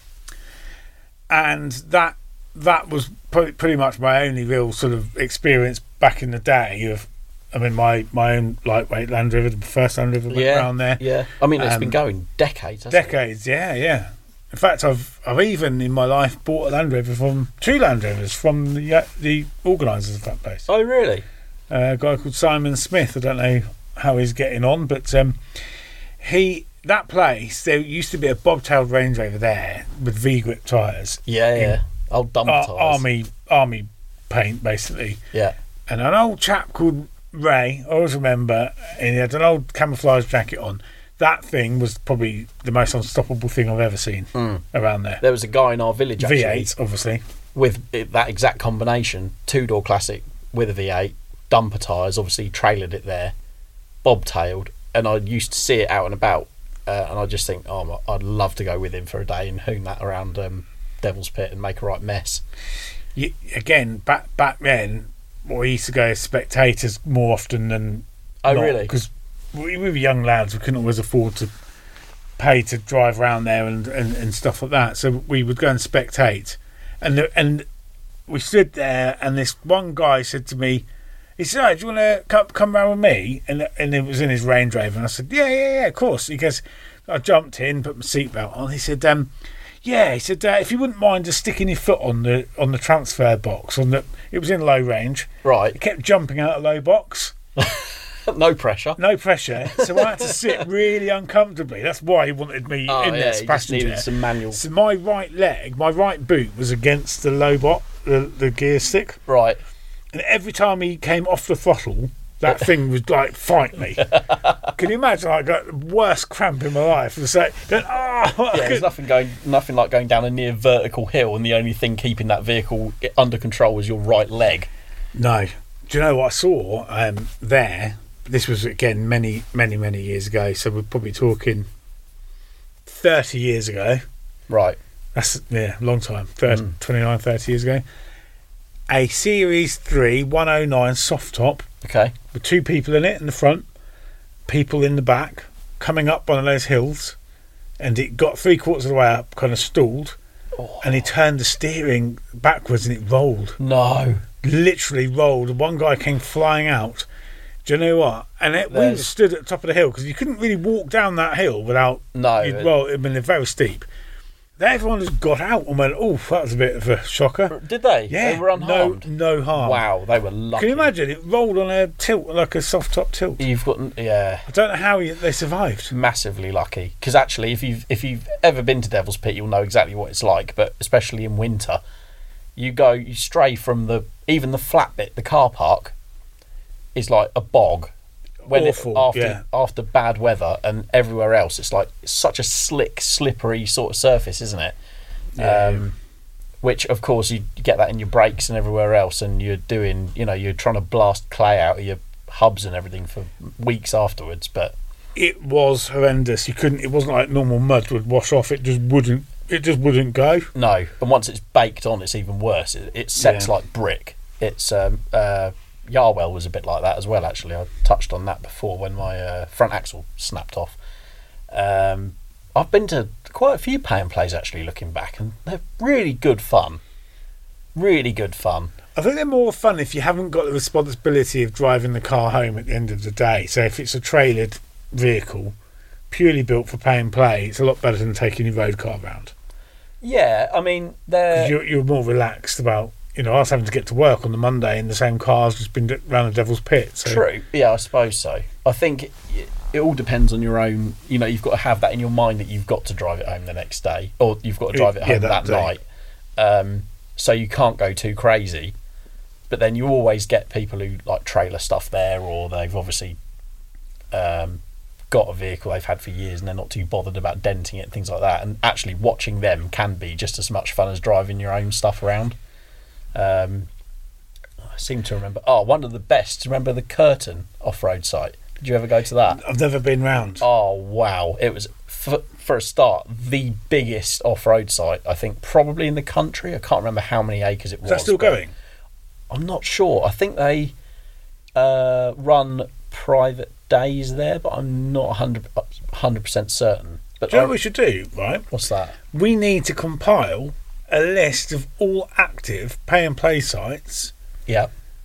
And that that was pretty, pretty much my only real sort of experience back in the day of, I mean, my, my own lightweight Land Rover, the first Land Rover went Yeah. around there. Yeah. I mean, it's Um, been going decades. hasn't it? Decades, yeah, yeah. In fact, I've I've even in my life bought a Land Rover from two Land Rovers from the uh, the organisers of that place. Oh, really? Uh, a guy called Simon Smith. I don't know how he's getting on, but um, he that place there used to be a bobtailed Range Rover there with V-grip tyres, Yeah. Yeah. Old dump Ar- tires. army army paint basically, Yeah. and an old chap called Ray. I always remember, and he had an old camouflage jacket on. That thing was probably the most unstoppable thing I've ever seen Mm. around there. There was a guy in our village actually V eight, obviously. with it- that exact combination, two door classic with a V eight, dumper tyres, obviously trailered it there, bobtailed, and I used to see it out and about, uh, and I just think, oh, my- I'd love to go with him for a day and hoon that around um, Devil's Pit and make a right mess. You, again, back back then, we used to go as spectators more often than Oh, not, really? because we, we were young lads. We couldn't always afford to pay to drive around there and, and, and stuff like that. So we would go and spectate, and the, and we stood there, and this one guy said to me, he said, "Oh, do you want to come, come round with me?" And and it was in his Range Rover, and I said, "Yeah, yeah, yeah, of course." He goes, I jumped in, put my seatbelt on. He said, um, "Yeah," he said, uh, "if you wouldn't mind just sticking your foot on the on the transfer box on the." It was in low range. Right. It kept jumping out of low box. No pressure. No pressure, so I had to sit really uncomfortably. That's why he wanted me Oh, in yeah, there as you just passenger. needed some manual. So my right leg, my right boot was against the low bot, the, the gear stick, Right. and every time he came off the throttle, that thing would like fight me. Can you imagine? I got the worst cramp in my life. It was like, going, oh, Yeah, there's nothing going, nothing like going down a near vertical hill, and the only thing keeping that vehicle under control was your right leg. No. Do you know what I saw um, there? This was, again, many, many, many years ago. So we're probably talking thirty years ago. Right. That's, yeah, a long time. thirty, Mm. twenty-nine, thirty years ago. A Series three one oh nine soft top Okay. with two people in it in the front, people in the back, coming up one of those hills. And it got three quarters of the way up, kind of stalled. Oh. And he turned the steering backwards and it rolled. No. Literally rolled. One guy came flying out, Do you know what? And it, we There's- were stood at the top of the hill because you couldn't really walk down that hill without. No, you'd- it- well, I mean, they're very steep. Then everyone just got out and went, "Oh, that was a bit of a shocker." Did they? Yeah, They were unharmed. No, no harm. Wow, they were lucky. Can you imagine? It rolled on a tilt, like a soft top tilt. You've got yeah, I don't know how you, they survived. massively lucky. Because actually, if you've if you've ever been to Devil's Pit, you'll know exactly what it's like. But especially in winter, you go, you stray from the even the flat bit, the car park, is like a bog. When Awful, it, after yeah. after bad weather, and everywhere else, it's like it's such a slick, slippery sort of surface, isn't it? Yeah, um, which of course you get that in your brakes and everywhere else, and you're doing, you know, you're trying to blast clay out of your hubs and everything for weeks afterwards. But It was horrendous. You couldn't. It wasn't like normal mud would wash off. It just wouldn't. It just wouldn't go. no, and once it's baked on, it's even worse. It, it sets Yeah. like brick. It's um, uh, Yarwell was a bit like that as well. Actually, I touched on that before when my uh, front axle snapped off. Um, I've been to quite a few pay and plays actually, looking back, and they're really good fun. Really good fun. I think they're more fun if you haven't got the responsibility of driving the car home at the end of the day. So if it's a trailered vehicle, purely built for pay and play, it's a lot better than taking your road car around. Yeah, I mean, 'Cause they're you're, you're more relaxed about. You know, I was having to get to work on the Monday in the same car's just been round the Devil's Pit. So. true. Yeah, I suppose so. I think it, it all depends on your own. You know, you've got to have that in your mind that you've got to drive it home the next day, or you've got to drive it Yeah, home that that, day. night. Um, so you can't go too crazy. But then you always get people who like trailer stuff there, or they've obviously um, got a vehicle they've had for years and they're not too bothered about denting it and things like that. And actually watching them can be just as much fun as driving your own stuff around. Um, I seem to remember. Oh, one of the best. Remember the Curtain off-road site? Did you ever go to that? I've never been round. Oh wow! It was for, for a start the biggest off-road site I think probably in the country. I can't remember how many acres it was. Is that still but going? I'm not sure. I think they uh, run private days there, but I'm not one hundred percent certain. But Do you know I- what we should do, right? what's that? We need to compile a list of all active pay and play sites Yeah,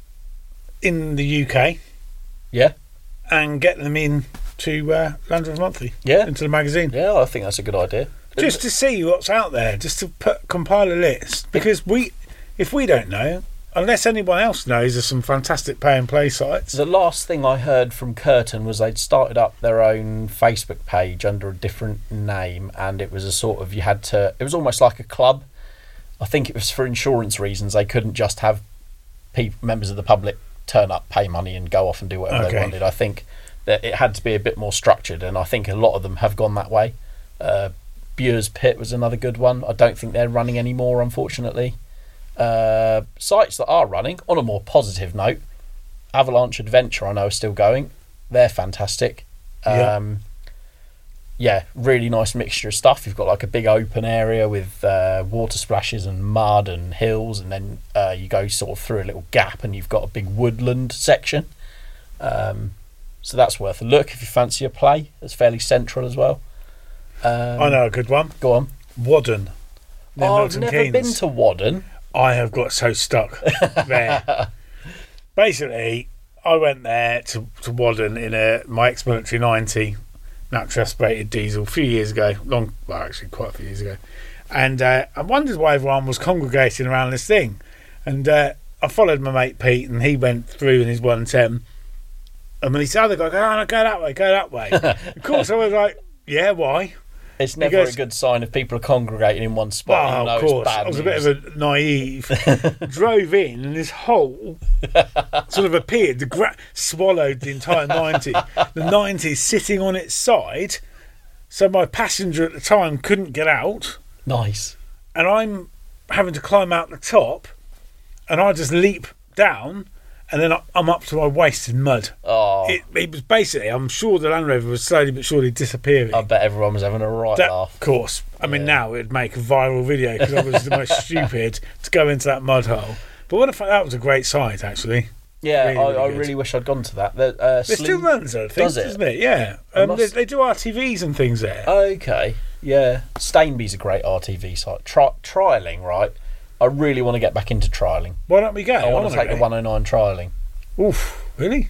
in the U K yeah, and get them in to uh, Land Rover Monthly, yeah, into the magazine. yeah. I think that's a good idea. Just to see what's out there, just to put, compile a list. Because we, if we don't know, unless anyone else knows, there's some fantastic pay and play sites. The last thing I heard from Curtin was they'd started up their own Facebook page under a different name, and it was a sort of, you had to, it was almost like a club. I think it was for insurance reasons. They couldn't just have people, members of the public turn up, pay money and go off and do whatever Okay. they wanted. I think that it had to be a bit more structured, and I think a lot of them have gone that way. Uh, Bure's Pit was another good one. I don't think they're running anymore, unfortunately. Uh, sites that are running, on a more positive note, Avalanche Adventure I know are still going. They're fantastic. Yeah. Um, yeah, really nice mixture of stuff. You've got like a big open area with uh, water splashes and mud and hills, and then uh, you go sort of through a little gap and you've got a big woodland section. Um, so that's worth a look if you fancy a play. It's fairly central as well. Um, I know a good one. Go on. Wadden. near Oh, I've Milton never Keynes. been to Wadden. I have got so stuck there. Basically, I went there to, to Wadden in a my ex-military ninety naturally aspirated diesel a few years ago. Long, well, actually, quite a few years ago. And uh, I wondered why everyone was congregating around this thing. And uh, I followed my mate Pete, and he went through in his one ten. And when he said, "Other guy, go, oh, no, go that way, go that way." Of course, I was like, "Yeah, why?" It's never goes- a good sign if people are congregating in one spot. Oh, even though of it's course. bad I was a news. bit of a naive. Drove in, and this hole sort of appeared. The gra- swallowed the entire ninety. The ninety sitting on its side, so my passenger at the time couldn't get out, Nice. and I'm having to climb out the top, and I just leap down, and then I- I'm up to my waist in mud. Oh, It, it was basically, I'm sure the Land Rover was slowly but surely disappearing. I bet everyone was having a right That- laugh. Of course. I mean, Yeah. now it'd make a viral video because I was the most stupid to go into that mud hole. But what if that was a great site, actually? Yeah, Really, I, really I good. really wish I'd gone to that. The, uh, It still Slim- runs, I think, Does it? doesn't it? Yeah. I Um, must- they, they do R T Vs and things there. Okay, yeah. Stainby's a great R T V site. Tri- trialing, right? I really want to get back into trialing. Why don't we go? I want wanna to take go. the one oh nine trialing. Oof, really?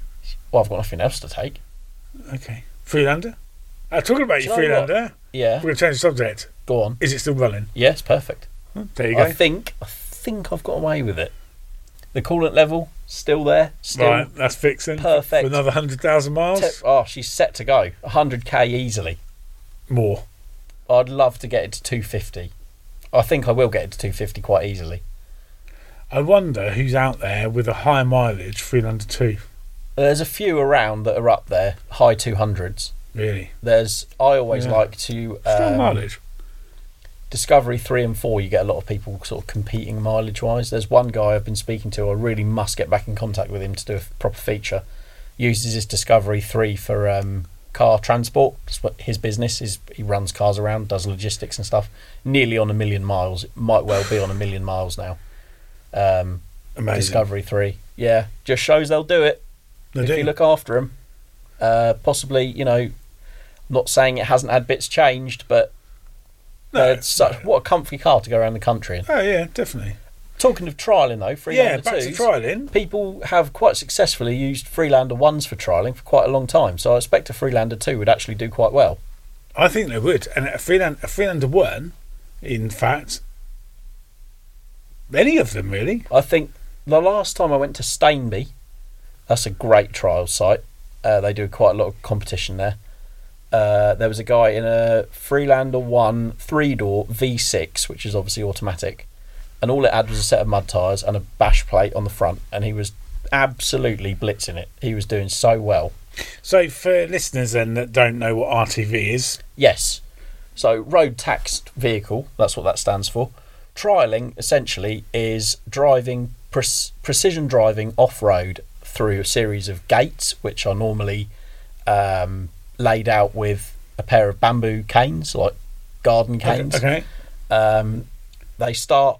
Well, I've got nothing else to take. Okay. Freelander? Uh, talking about Do your you know what? Freelander, Yeah. we're going to change the subject. Go on. Is it still running? Yes, perfect. Oh, there you go. I think I think I've got away with it. The coolant level still there, still Right, that's fixing. perfect. For another one hundred thousand miles? Te- oh, she's set to go one hundred k easily. More. I'd love to get it to two fifty. I think I will get it to two fifty quite easily. I wonder who's out there with a high mileage Freelander two. There's a few around that are up there, high two hundreds. Really? There's. I always Yeah. like to Strong um, mileage. Discovery three and four. You get a lot of people sort of competing mileage wise. There's one guy I've been speaking to. I really must get back in contact with him to do a proper feature. Uses his Discovery three for um, car transport. That's what his business is. He runs cars around, does logistics and stuff. Nearly on a million miles. It might well be on a million miles now. Um, Amazing. Discovery three. Yeah, just shows they'll do it. They if do. you look after them. Uh, possibly, you know, not saying it hasn't had bits changed, but No, uh, it's such, no. what a comfy car to go around the country in. Oh, yeah, definitely. Talking of trialling though, Yeah, Freelander back to twos, trialling. people have quite successfully used Freelander ones for trialling for quite a long time, so I expect a Freelander two would actually do quite well. I think they would. And a Freelander, a Freelander one, in fact, any of them really. I think the last time I went to Stainby, that's a great trial site. Uh, they do quite a lot of competition there. Uh, there was a guy in a Freelander one three-door V six, which is obviously automatic, and all it had was a set of mud tyres and a bash plate on the front, and he was absolutely blitzing it. He was doing so well. So for listeners then that don't know what R T V is, Yes. So road taxed vehicle, that's what that stands for. Trialling essentially is driving, pre- precision driving off-road through a series of gates, which are normally um, laid out with a pair of bamboo canes, like garden canes. okay, Um, they start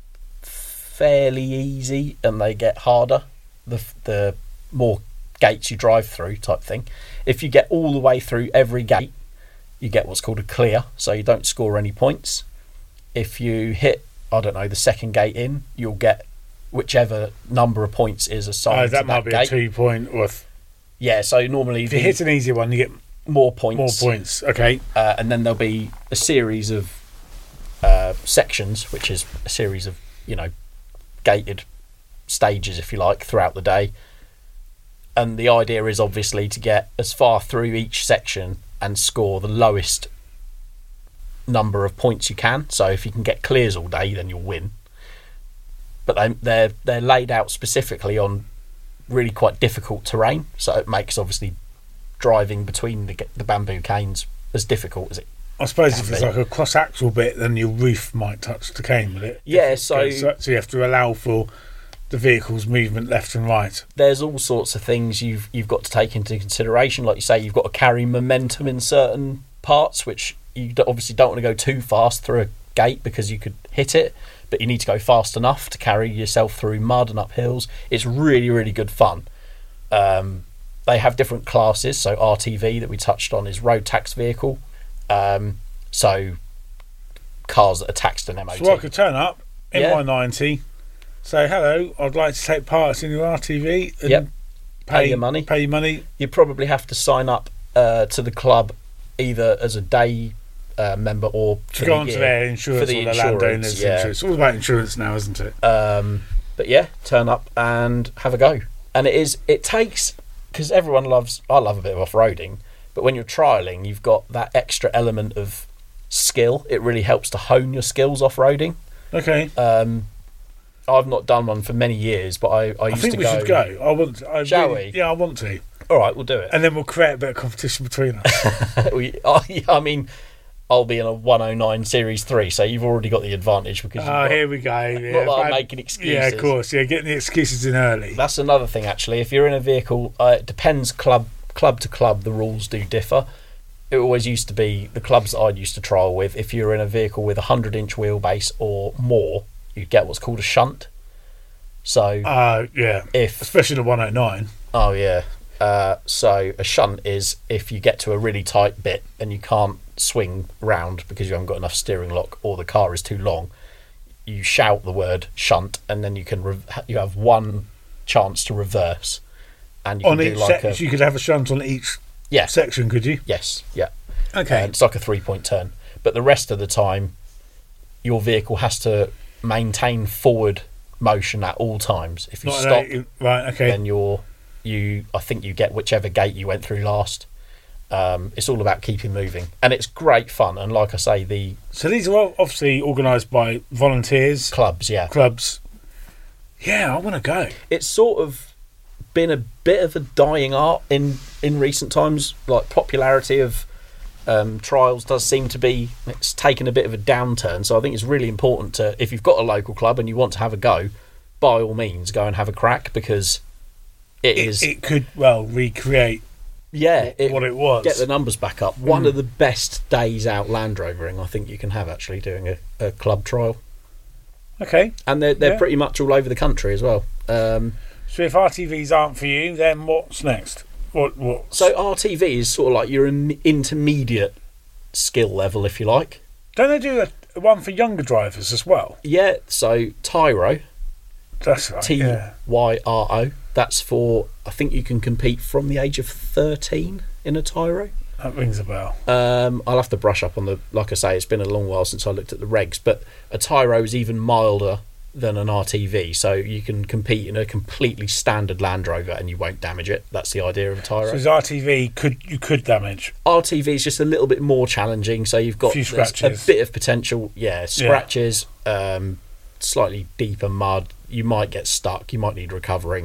fairly easy and they get harder the the more gates you drive through, type thing. If you get all the way through every gate, you get what's called a clear, so you don't score any points. If you hit, I don't know, the second gate in, you'll get whichever number of points is assigned oh, to that that might be gate. a two point. Or if, Yeah, so normally if you the hit an easy one, you get more points. more points. Okay, Uh, and then there'll be a series of uh, sections, which is a series of, you know, gated stages, if you like, throughout the day. And the idea is obviously to get as far through each section and score the lowest number of points you can. So if you can get clears all day, then you'll win. But they, they're they're laid out specifically on really quite difficult terrain, so it makes obviously driving between the the bamboo canes as difficult as it. I suppose if Can it's be. like a cross axle bit, then your roof might touch the cane with it. Yeah, If it so- goes- so you have to allow for the vehicle's movement left and right. There's all sorts of things you've you've got to take into consideration. Like you say, you've got to carry momentum in certain parts, which you do- obviously don't want to go too fast through a gate because you could hit it, but you need to go fast enough to carry yourself through mud and up hills. It's really, really good fun. Um, they have different classes. So R T V that we touched on is road tax vehicle. Um, so cars that are taxed and M O T. So I could turn up in Yeah. my ninety, say hello, I'd like to take part in your R T V, and Yep. Pay your money. Pay your money. You probably have to sign up uh, to the club either as a day uh, member or To for go the onto year. their insurance For the or their insurance, landowners' yeah. insurance. It's all about insurance now, isn't it? Um, but yeah, turn up and have a go. And it is. It takes because everyone loves. I love a bit of off-roading, but when you're trialing, you've got that extra element of skill. It really helps to hone your skills off-roading. Okay. Um, I've not done one for many years, but I, I I used think to we go. should go. I want. To, I Shall really, we? Yeah, I want to. All right, we'll do it. And then we'll create a bit of competition between us. we, oh, yeah, I mean, I'll be in a one oh nine Series three, so you've already got the advantage because. You've Oh, got, here we go. Yeah, not that I'm bad- making excuses. Yeah, of course. Yeah, getting the excuses in early. That's another thing, actually. If you're in a vehicle, uh, it depends club club to club. The rules do differ. It always used to be the clubs that I used to trial with. If you were in a vehicle with a hundred inch wheelbase or more, you'd get what's called a shunt. So Uh, yeah. if Especially the one oh nine. oh yeah, uh, so a shunt is if you get to a really tight bit and you can't swing round because you haven't got enough steering lock or the car is too long. You shout the word shunt, and then you can re- you have one chance to reverse. and you On can each do like section, a you could have a shunt on each yeah section, could you? yes yeah. Okay. Uh, it's like a three point turn, but the rest of the time, your vehicle has to maintain forward motion at all times. If you Not an stop, eight- right. Okay. then you're you. I think you get whichever gate you went through last. Um, it's all about keeping moving, and it's great fun. And like I say, the So these are all obviously organised by volunteers, clubs, yeah, clubs. Yeah, I want to go. it's sort of been a bit of a dying art in in recent times. Like popularity of um, trials does seem to be it's taken a bit of a downturn. So I think it's really important to, if you've got a local club and you want to have a go, by all means go and have a crack, because it, It, is it could well recreate yeah it, what it was. get the numbers back up. One of the best days out Land Rovering I think you can have, actually, doing a, a club trial, Okay. and they're they're Yeah. pretty much all over the country as well. Um, So if R T Vs aren't for you, then what's next? What what? so R T V is sort of like your in- intermediate skill level, if you like. Don't they do a, one for younger drivers as well? Yeah, so Tyro, That's right. T yeah. Y R O. That's for, I think you can compete from the age of thirteen in a Tyro. That rings a bell. Um, I'll have to brush up on the, like I say, it's been a long while since I looked at the regs, but a Tyro is even milder than an R T V, so you can compete in a completely standard Land Rover and you won't damage it. That's the idea of a Tyro. So as R T V could you could damage. R T V is just a little bit more challenging, so you've got Few there's scratches. a bit of potential, yeah, scratches, um, slightly deeper mud. You might get stuck. You might need recovering.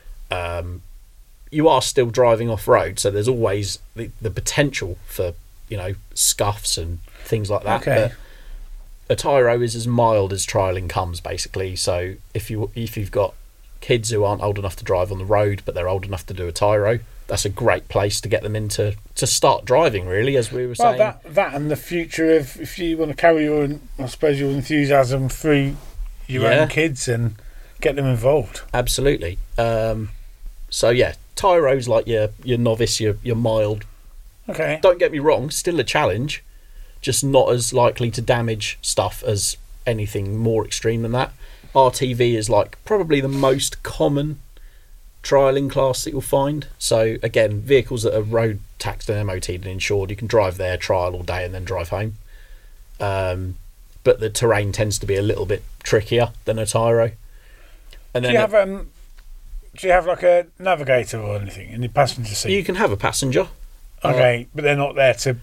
Um, you are still driving off road, so there's always the, the potential for, you know, scuffs and things like that. Okay. But a Tyro is as mild as trialing comes, basically. So if you if you've got kids who aren't old enough to drive on the road, but they're old enough to do a Tyro, that's a great place to get them into to start driving, really, as we were Well, saying. that that and the future of if you want to carry your, I suppose, your enthusiasm through your Yeah. own kids and get them involved. Absolutely. Um, so yeah, Tyro's like your your novice, your your mild. Okay. Don't get me wrong, still a challenge, just not as likely to damage stuff as anything more extreme than that. R T V is like probably the most common trialing class that you'll find. So again, vehicles that are road taxed and M O T'd and insured, you can drive there, trial all day and then drive home. Um, but the terrain tends to be a little bit trickier than a Tyro. And Do then you it- have um? Do you have like a navigator or anything in the passenger seat? you can have a passenger. Okay, but they're not there to.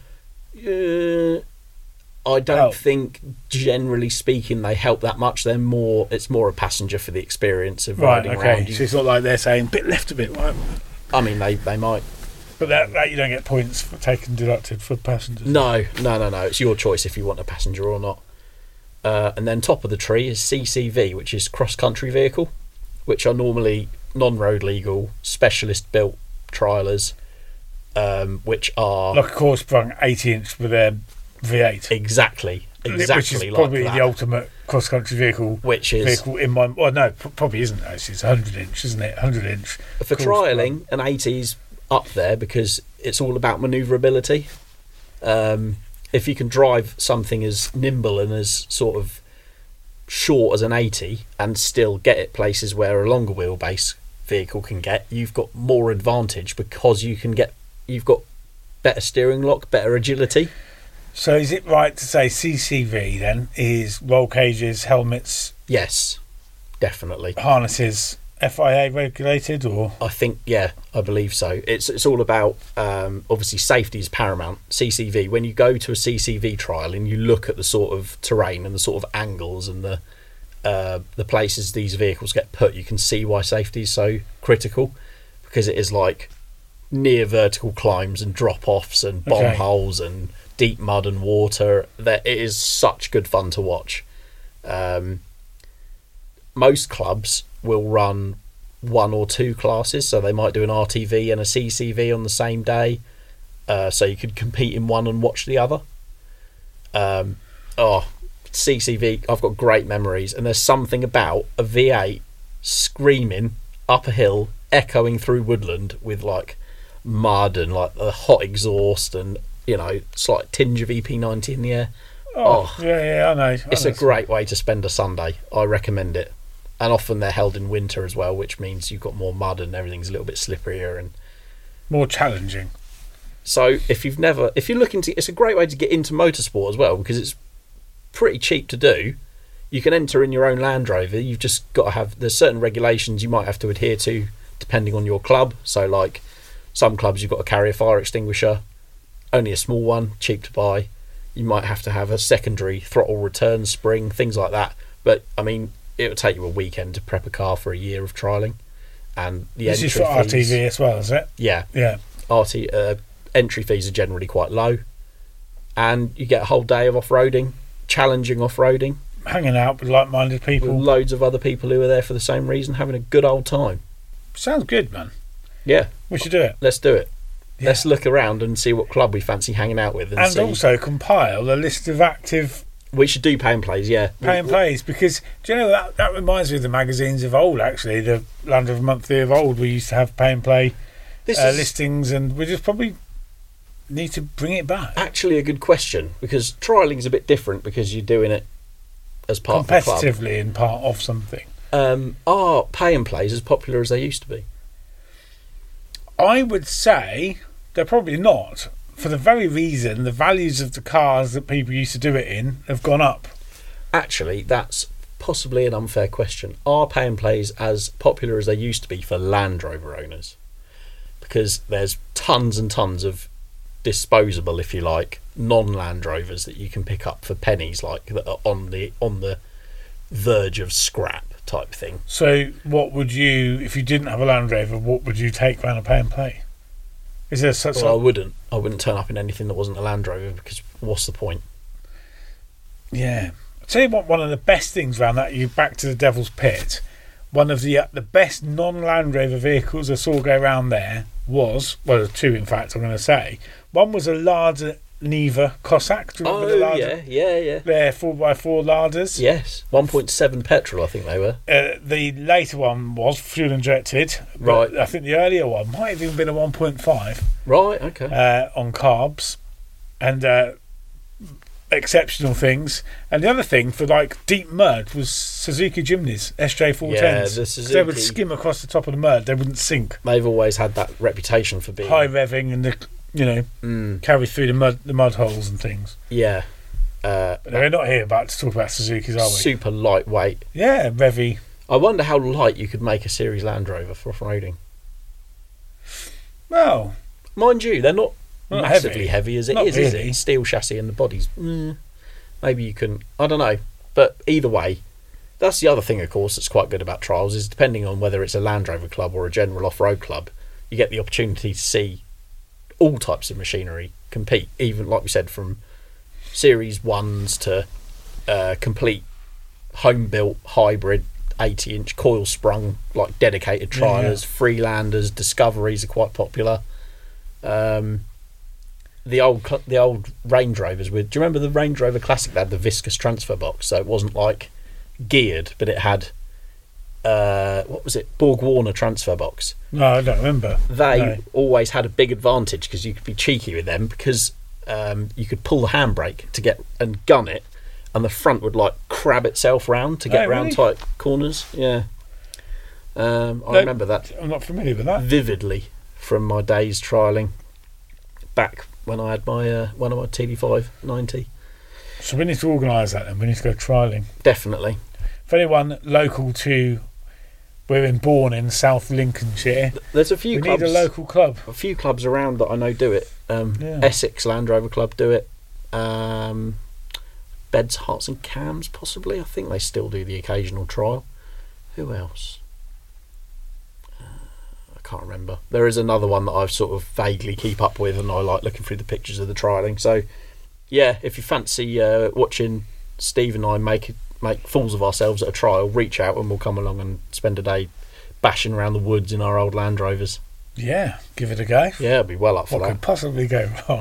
Uh, I don't Help. think, generally speaking, they help that much. They're more. It's more a passenger for the experience of Right. riding Okay. around. So You. it's not like they're saying bit left a bit right. I mean, they they might. But that, that you don't get points for taken deducted for passengers. No, no, no, no. It's your choice if you want a passenger or not. Uh, and then top of the tree is C C V, which is cross country vehicle, which are normally non-road legal, specialist built trialers, um, which are Like a course sprung eighty inch with a V eight. exactly exactly Which is like probably that. the ultimate cross country vehicle. Which is vehicle in my. Well, no, p- probably isn't actually. It's a hundred inch, isn't it? Hundred inch. for course trialing, an eighty's up there because it's all about manoeuvrability. Um, if you can drive something as nimble and as sort of short as an eighty and still get it places where a longer wheelbase vehicle can get, you've got more advantage because you can get you've got better steering lock, better agility. So is it right to say C C V then is roll cages, helmets, Yes, definitely. harnesses, F I A regulated, or I think, yeah, I believe so. It's it's all about, um, obviously, safety is paramount. C C V, when you go to a C C V trial and you look at the sort of terrain and the sort of angles and the uh, the places these vehicles get put, you can see why safety is so critical, because it is like near vertical climbs and drop-offs and bomb Okay. holes and deep mud and water. That it is such good fun to watch. Um, most clubs will run one or two classes, so they might do an R T V and a C C V on the same day, uh, so you could compete in one and watch the other. Um, oh, C C V, I've got great memories, and there's something about a V eight screaming up a hill, echoing through woodland with like mud and like the hot exhaust and, you know, slight tinge of E P ninety in the air. oh, Oh. yeah, yeah, I know. I It's know. a great way to spend a Sunday. I recommend it. and often they're held in winter as well, which means you've got more mud and everything's a little bit slipperier and more challenging. So if you've never, if you're looking to, it's a great way to get into motorsport as well because it's pretty cheap to do. You can enter in your own Land Rover. You've just got to have, there's certain regulations you might have to adhere to depending on your club. So like some clubs you've got to carry a fire extinguisher, only a small one, cheap to buy. You might have to have a secondary throttle return spring, things like that. But I mean, it would take you a weekend to prep a car for a year of trialling. And the this is for R T V as well, is it? Yeah. Yeah. R T, uh, entry fees are generally quite low. And you get a whole day of off-roading, challenging off-roading. Hanging out with like-minded people. With loads of other people who are there for the same reason, having a good old time. Sounds good, man. Yeah. We should do it. Let's do it. Yeah. Let's look around and see what club we fancy hanging out with. And, and see. also compile a list of active... We should do pay and plays, yeah. Pay and plays, because, do you know, that, that reminds me of the magazines of old, actually. The Land Rover Monthly of old, we used to have pay and play This uh, is listings, and we just probably need to bring it back. actually a good question, because trialling's a bit different because you're doing it as part of the club. Competitively in part of something. Um, are pay and plays as popular as they used to be? I would say they're probably not. For the very reason the values of the cars that people used to do it in have gone up. Actually, that's possibly an unfair question. Are pay and plays as popular as they used to be for Land Rover owners? Because there's tons and tons of disposable, if you like, non-Land Rovers that you can pick up for pennies, like that are on the on the verge of scrap type thing. So what would you, if you didn't have a Land Rover, what would you take around a pay and play? Is there such Well, I a... wouldn't. I wouldn't turn up in anything that wasn't a Land Rover because what's the point? Yeah. I'll tell you what, one of the best things around that, you back to the Devil's Pit, one of the uh, the best non-Land Rover vehicles I saw go around there was, well, two in fact I'm going to say. One was a Lada Niva Cossack. Do you remember Oh, the Lada? yeah, yeah, yeah. Their four by four Ladas. Yes, one point seven petrol, I think they were. Uh, the later one was fuel injected. Right. I think the earlier one might have even been a one point five Right, okay. uh, on carbs. And uh, exceptional things. And the other thing for like deep mud was Suzuki Jimneys, S J four tens. Yeah, the 'Cause they would Suzuki- skim across the top of the mud. They wouldn't sink. They've always had that reputation for being... High revving and, the, you know, Mm, carry through the mud the mud holes and things. yeah. Uh, But we're not here about to talk about Suzukis, are we? super lightweight. Yeah, revvy. I wonder how light you could make a Series Land Rover for off-roading. Well, Mind you, they're not, Not massively heavy. heavy, as it Not is, is really. it? Steel chassis and the bodies. Mm, maybe you can... I don't know. But either way, that's the other thing, of course, that's quite good about trials, is depending on whether it's a Land Rover club or a general off-road club, you get the opportunity to see all types of machinery compete, even, like we said, from Series ones to uh, complete home-built hybrid eighty-inch coil-sprung, like dedicated Yeah, yeah. trialers, Freelanders, Discoveries are quite popular. Um, the old cl- the old Range Rovers with, do you remember the Range Rover Classic? They had the viscous transfer box, so it wasn't like geared, but it had uh, what was it, Borg Warner transfer box. no, I don't remember. They No. always had a big advantage because you could be cheeky with them because um, you could pull the handbrake to get and gun it, and the front would like crab itself round to get Oh, round really? tight corners. Yeah, um, I No. remember that I'm not familiar with that. vividly from my days trialing back when I had my uh, one of my T D five ninety. So we need to organise that then. We need to go trialling. Definitely. For anyone local to, we're in Bourne in South Lincolnshire. There's a few We clubs. need a local club. a few clubs around that I know do it. Um, Yeah. Essex Land Rover Club do it. Um, Beds, Hearts and Cams possibly. I think they still do the occasional trial. Who else? Uh, I can't remember. There is another one that I've sort of vaguely keep up with, and I like looking through the pictures of the trialing. So, yeah, if you fancy uh, watching Steve and I make make fools of ourselves at a trial, reach out and we'll come along and spend a day bashing around the woods in our old Land Rovers. Yeah, give it a go. Yeah, I'll be well up for What that. could possibly go wrong?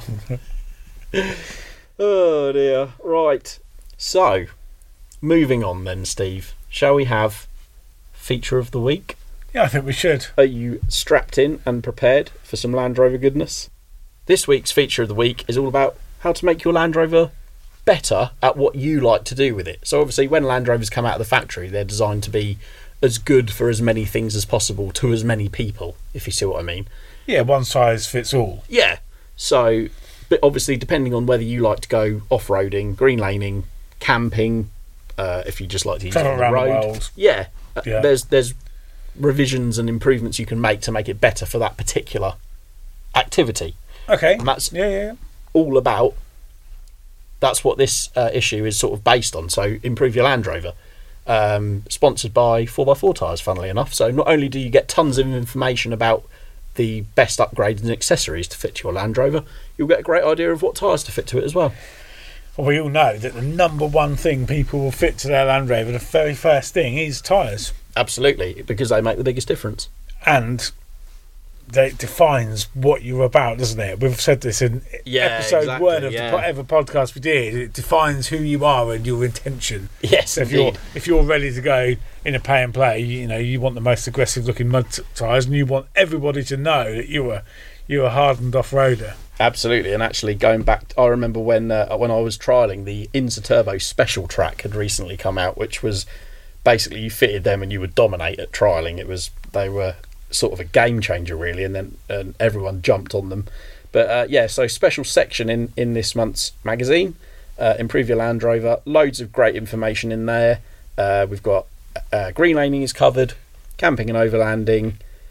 Oh dear. Right. So, moving on then, Steve. Shall we have feature of the week? Yeah, I think we should. Are you strapped in and prepared for some Land Rover goodness? This week's feature of the week is all about how to make your Land Rover better at what you like to do with it. So obviously when Land Rovers come out of the factory, they're designed to be as good for as many things as possible to as many people, if you see what I mean. Yeah, one size fits all. Yeah. So, but obviously, depending on whether you like to go off-roading, green laning, camping, uh, if you just like to use Travel it on the around the road, world. yeah, uh, Yeah. there's there's revisions and improvements you can make to make it better for that particular activity. Okay. And that's Yeah, yeah. all about. That's what this uh, issue is sort of based on. So, improve your Land Rover. Um, sponsored by four by four Tyres, funnily enough. So, not only do you get tons of information about the best upgrades and accessories to fit your Land Rover, you'll get a great idea of what tyres to fit to it as well. Well, we all know that the number one thing people will fit to their Land Rover, the very first thing, is tyres. Absolutely, because they make the biggest difference. And it defines what you're about, doesn't it? We've said this in Yeah, episode exactly, one of yeah. the whatever podcast we did. It defines who you are and your intention. Yes, So if you're indeed. if you're ready to go in a pay and play, you know you want the most aggressive looking mud t- tyres, and you want everybody to know that you were you're a hardened off roader. Absolutely, and actually going back, I remember when uh, when I was trialling the Insa Turbo Special Track had recently come out, which was basically you fitted them and you would dominate at trialling. It was they were sort of a game changer really, and then and everyone jumped on them. But uh, yeah, so special section in in this month's magazine, uh, Improve Your Land Rover. Loads of great information in there. Uh, we've got uh, green laning is covered, camping and overlanding.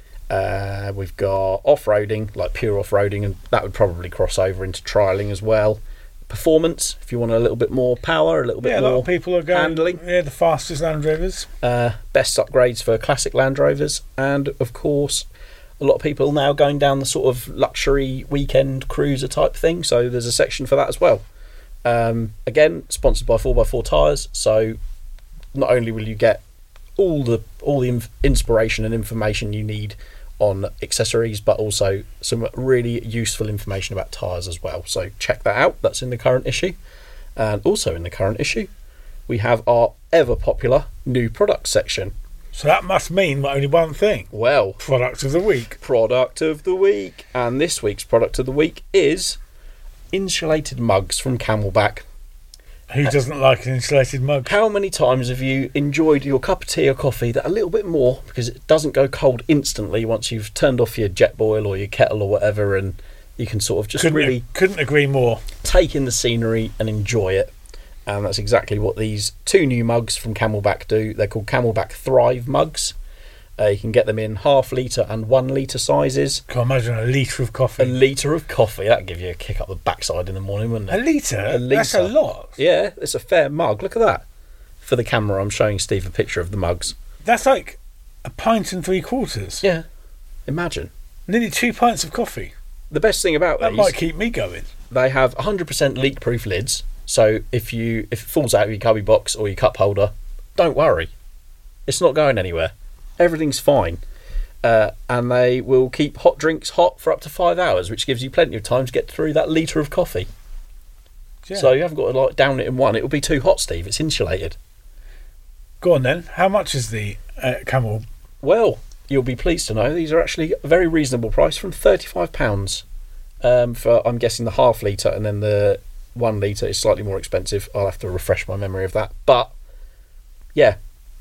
Uh, we've got off-roading, like pure off-roading, and that would probably cross over into trialling as well. Performance, if you want a little bit more power, a little bit Yeah, a more lot of people are going. handling. Yeah, the fastest Land Rovers. Uh, best upgrades for classic Land Rovers, and of course, a lot of people now going down the sort of luxury weekend cruiser type thing. So there's a section for that as well. Um, again, sponsored by four by four Tyres. So not only will you get all the all the inf- inspiration and information you need on accessories, but also some really useful information about tyres as well. So check that out. That's in the current issue. And also in the current issue, we have our ever popular new product section. So that must mean only one thing. Well, Product of the week. product of the week. And this week's product of the week is insulated mugs from Camelback. Who doesn't like an insulated mug? How many times have you enjoyed your cup of tea or coffee that a little bit more, because it doesn't go cold instantly once you've turned off your jet boil or your kettle or whatever, and you can sort of just Couldn't, really couldn't agree more. take in the scenery and enjoy it. And that's exactly what these two new mugs from Camelback do. They're called Camelback Thrive mugs. Uh, you can get them in half litre and one litre sizes. Can imagine a litre of coffee. A litre of coffee, that'd give you a kick up the backside in the morning, wouldn't A it? litre? A That's a litre. lot. Yeah, it's a fair mug. Look at that. For the camera, I'm showing Steve a picture of the mugs. That's like a pint and three quarters. Yeah, imagine. Nearly two pints of coffee. The best thing about That these, might keep me going. they have one hundred percent leak-proof lids. So if you if it falls out of your cubby box or your cup holder, don't worry. It's not going anywhere. Everything's fine. Uh, and they will keep hot drinks hot for up to five hours, which gives you plenty of time to get through that litre of coffee. Yeah. So you haven't got to like down it in one. It will be too hot, Steve. It's insulated. Go on then. How much is the uh, Camel? Well, you'll be pleased to know these are actually a very reasonable price, from thirty-five pounds um, for, I'm guessing, the half litre, and then the one litre is slightly more expensive. I'll have to refresh my memory of that. But, yeah,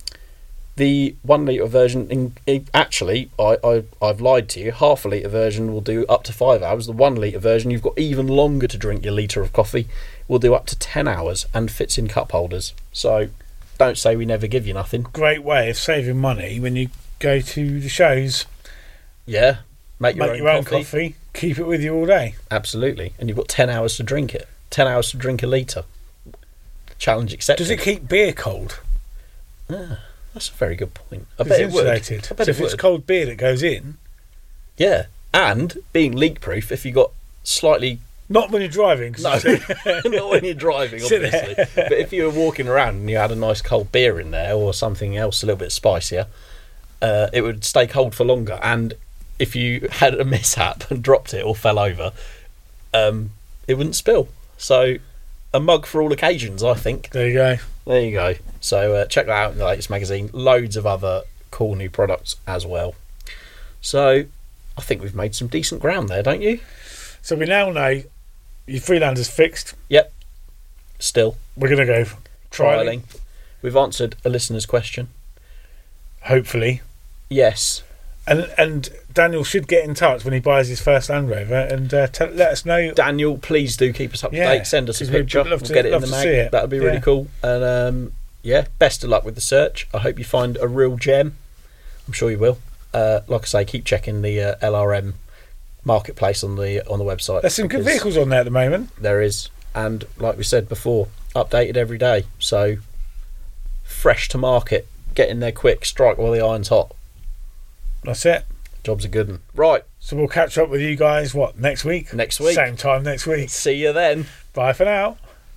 the one litre version, in, in, actually, I, I, I've lied to you, half a litre version will do up to five hours. The one litre version, you've got even longer to drink your litre of coffee, will do up to ten hours and fits in cup holders. So, don't say we never give you nothing. Great way of saving money when you go to the shows. Yeah, make your, Make own, your own coffee. coffee. Keep it with you all day. Absolutely. And you've got ten hours to drink it. ten hours to drink a litre. Challenge accepted. Does it keep beer cold? Ah, that's a very good point. I It's bet it would. insulated. I bet So it if it's would. cold beer that goes in, Yeah. And being leak-proof, if you got slightly... not when you're driving. 'cause No, it's- not when you're driving, Sit there. obviously. But if you were walking around and you had a nice cold beer in there or something else a little bit spicier, uh, it would stay cold for longer. And if you had a mishap and dropped it or fell over, um, it wouldn't spill. So a mug for all occasions, I think. There you go. There you go. So uh, check that out in the latest magazine. Loads of other cool new products as well. So I think we've made some decent ground there, don't you? So we now know your Freelander's fixed. Yep. Still We're going to go trialing. trialing. We've answered a listener's question. hopefully. Yes. And and Daniel should get in touch when he buys his first Land Rover and uh, tell, let us know. Daniel, please do keep us up to Yeah, date. Send us a 'cause we'd picture. love We'll to- get it in love the to mag. see it. That would be really Yeah. cool. And um, yeah, best of luck with the search. I hope you find a real gem. I'm sure you will. Uh, like I say, keep checking the uh, L R M marketplace on the on the website. There's some good because vehicles on there at the moment. There is, and like we said before, updated every day. So fresh to market. Get in there quick. Strike while the iron's hot. That's it. Job's a good one. Right. So we'll catch up with you guys, what, next week? Next week. Same time next week. See you then. Bye for now.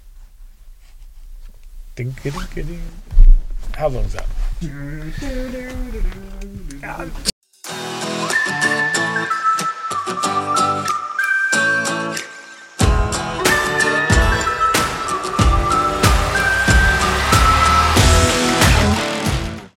Ding, ding, ding, ding. How long is that?